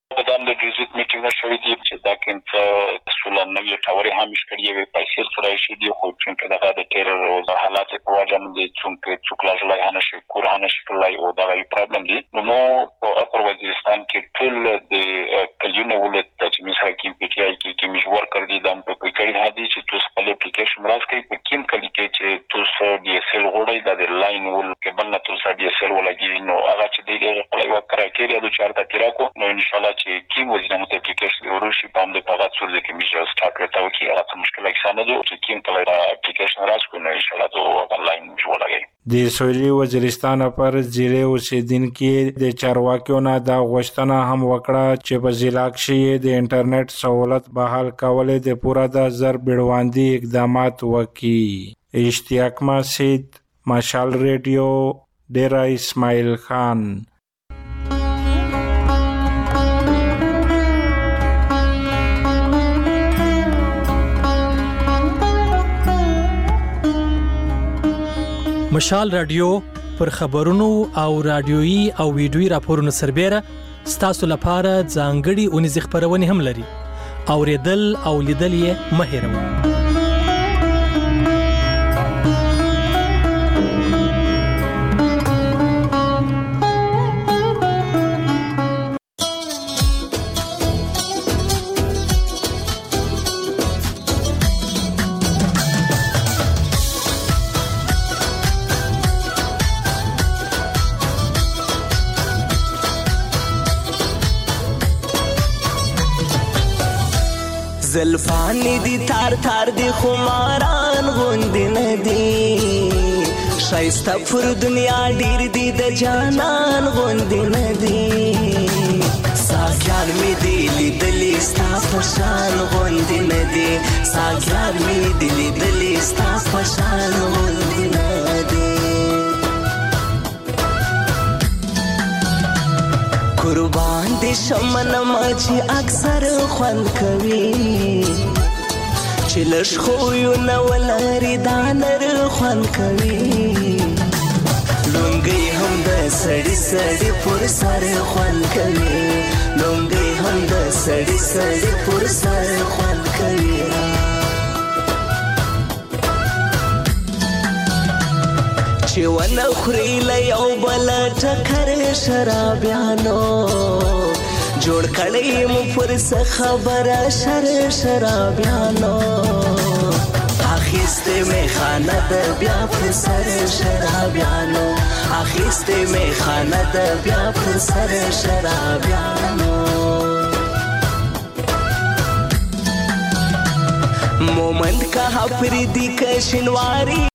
د وزیت میټینګ شوې دي چې دا کینڅ سولان نوې ټاوري هم شکړې وي پیسې سره شي دي خو چې دغه د ټیرر او د حالات په وجه باندې څنګه څوکلاج لای هنه شي کور هنه شي لای او دا یو پرابلم دي نو په اپر وزیرستان کې ټول د کلیونه ولت چې مثلا کې پی ټی آی کې کې مشور کړی دي د په کړي هدي چې تاسو خپل اپلیکیشن راز کوي په کوم کلی کې چې تاسو ډي اس ال غوړی د لاین ول کې بل نه تاسو ډي اس ال ولګي نو هغه چې دغه په یو کراکېریا د چارته تیراکو نو ان شاء الله چې کی وزیر مت اپلیکیشن ورشي په امده په غاټ سره کې میشه سٹارټ کړو چې هغه مشکل اکسانه دي چې کوم کله اپلیکیشن راز کو نو ان شاء الله ته آنلاین جوړاږي. د سویلي وزیرستان پر ضلع اوسیدونکو د چارواکیو نه دا غوښتنه هم وکړه چې په ضلع کې د انټرنیټ سہولت بحال کول د پورا د زر بیړواندي اقدامات وکړي. اشتیاق ماسید مشال ریډیو ډیرا اسماعیل خان. مشال رادیو پر خبرونو او رادیويي او ویډیويي راپورونو سربېره ستاسو لپاره ځانګړي اونیز خبرونه هم لري. اوریدل او لیدل یې مه هېروئ. زلفانی دی تار تار دی خماران غوندی ندی شایسته پر دنیا ډیر دی د جانان غوندی ندی ساګیار می دی لیدلی ستا پشان غوندی ندی ساګیار می دی لیدلی ستا پشان غوندی ندی قربان دي شمن ماچی اکثر خوند کوي چې لښ خو یو نو لري دانر خوند کوي لونګي هم د سړی سړی پر سر خوان کوي لونګي هم د سړی سړی پر سر خوان کوي چې ونه خوري له یو بل ټکر شرابیانو جوړ کړی مو پر څه خبره شر شرابیانو اخیسته می خانه د بیا پر سر شرابیانو اخیسته می خانه د بیا پر سر شرابیانو مومند کا پردی کشنواری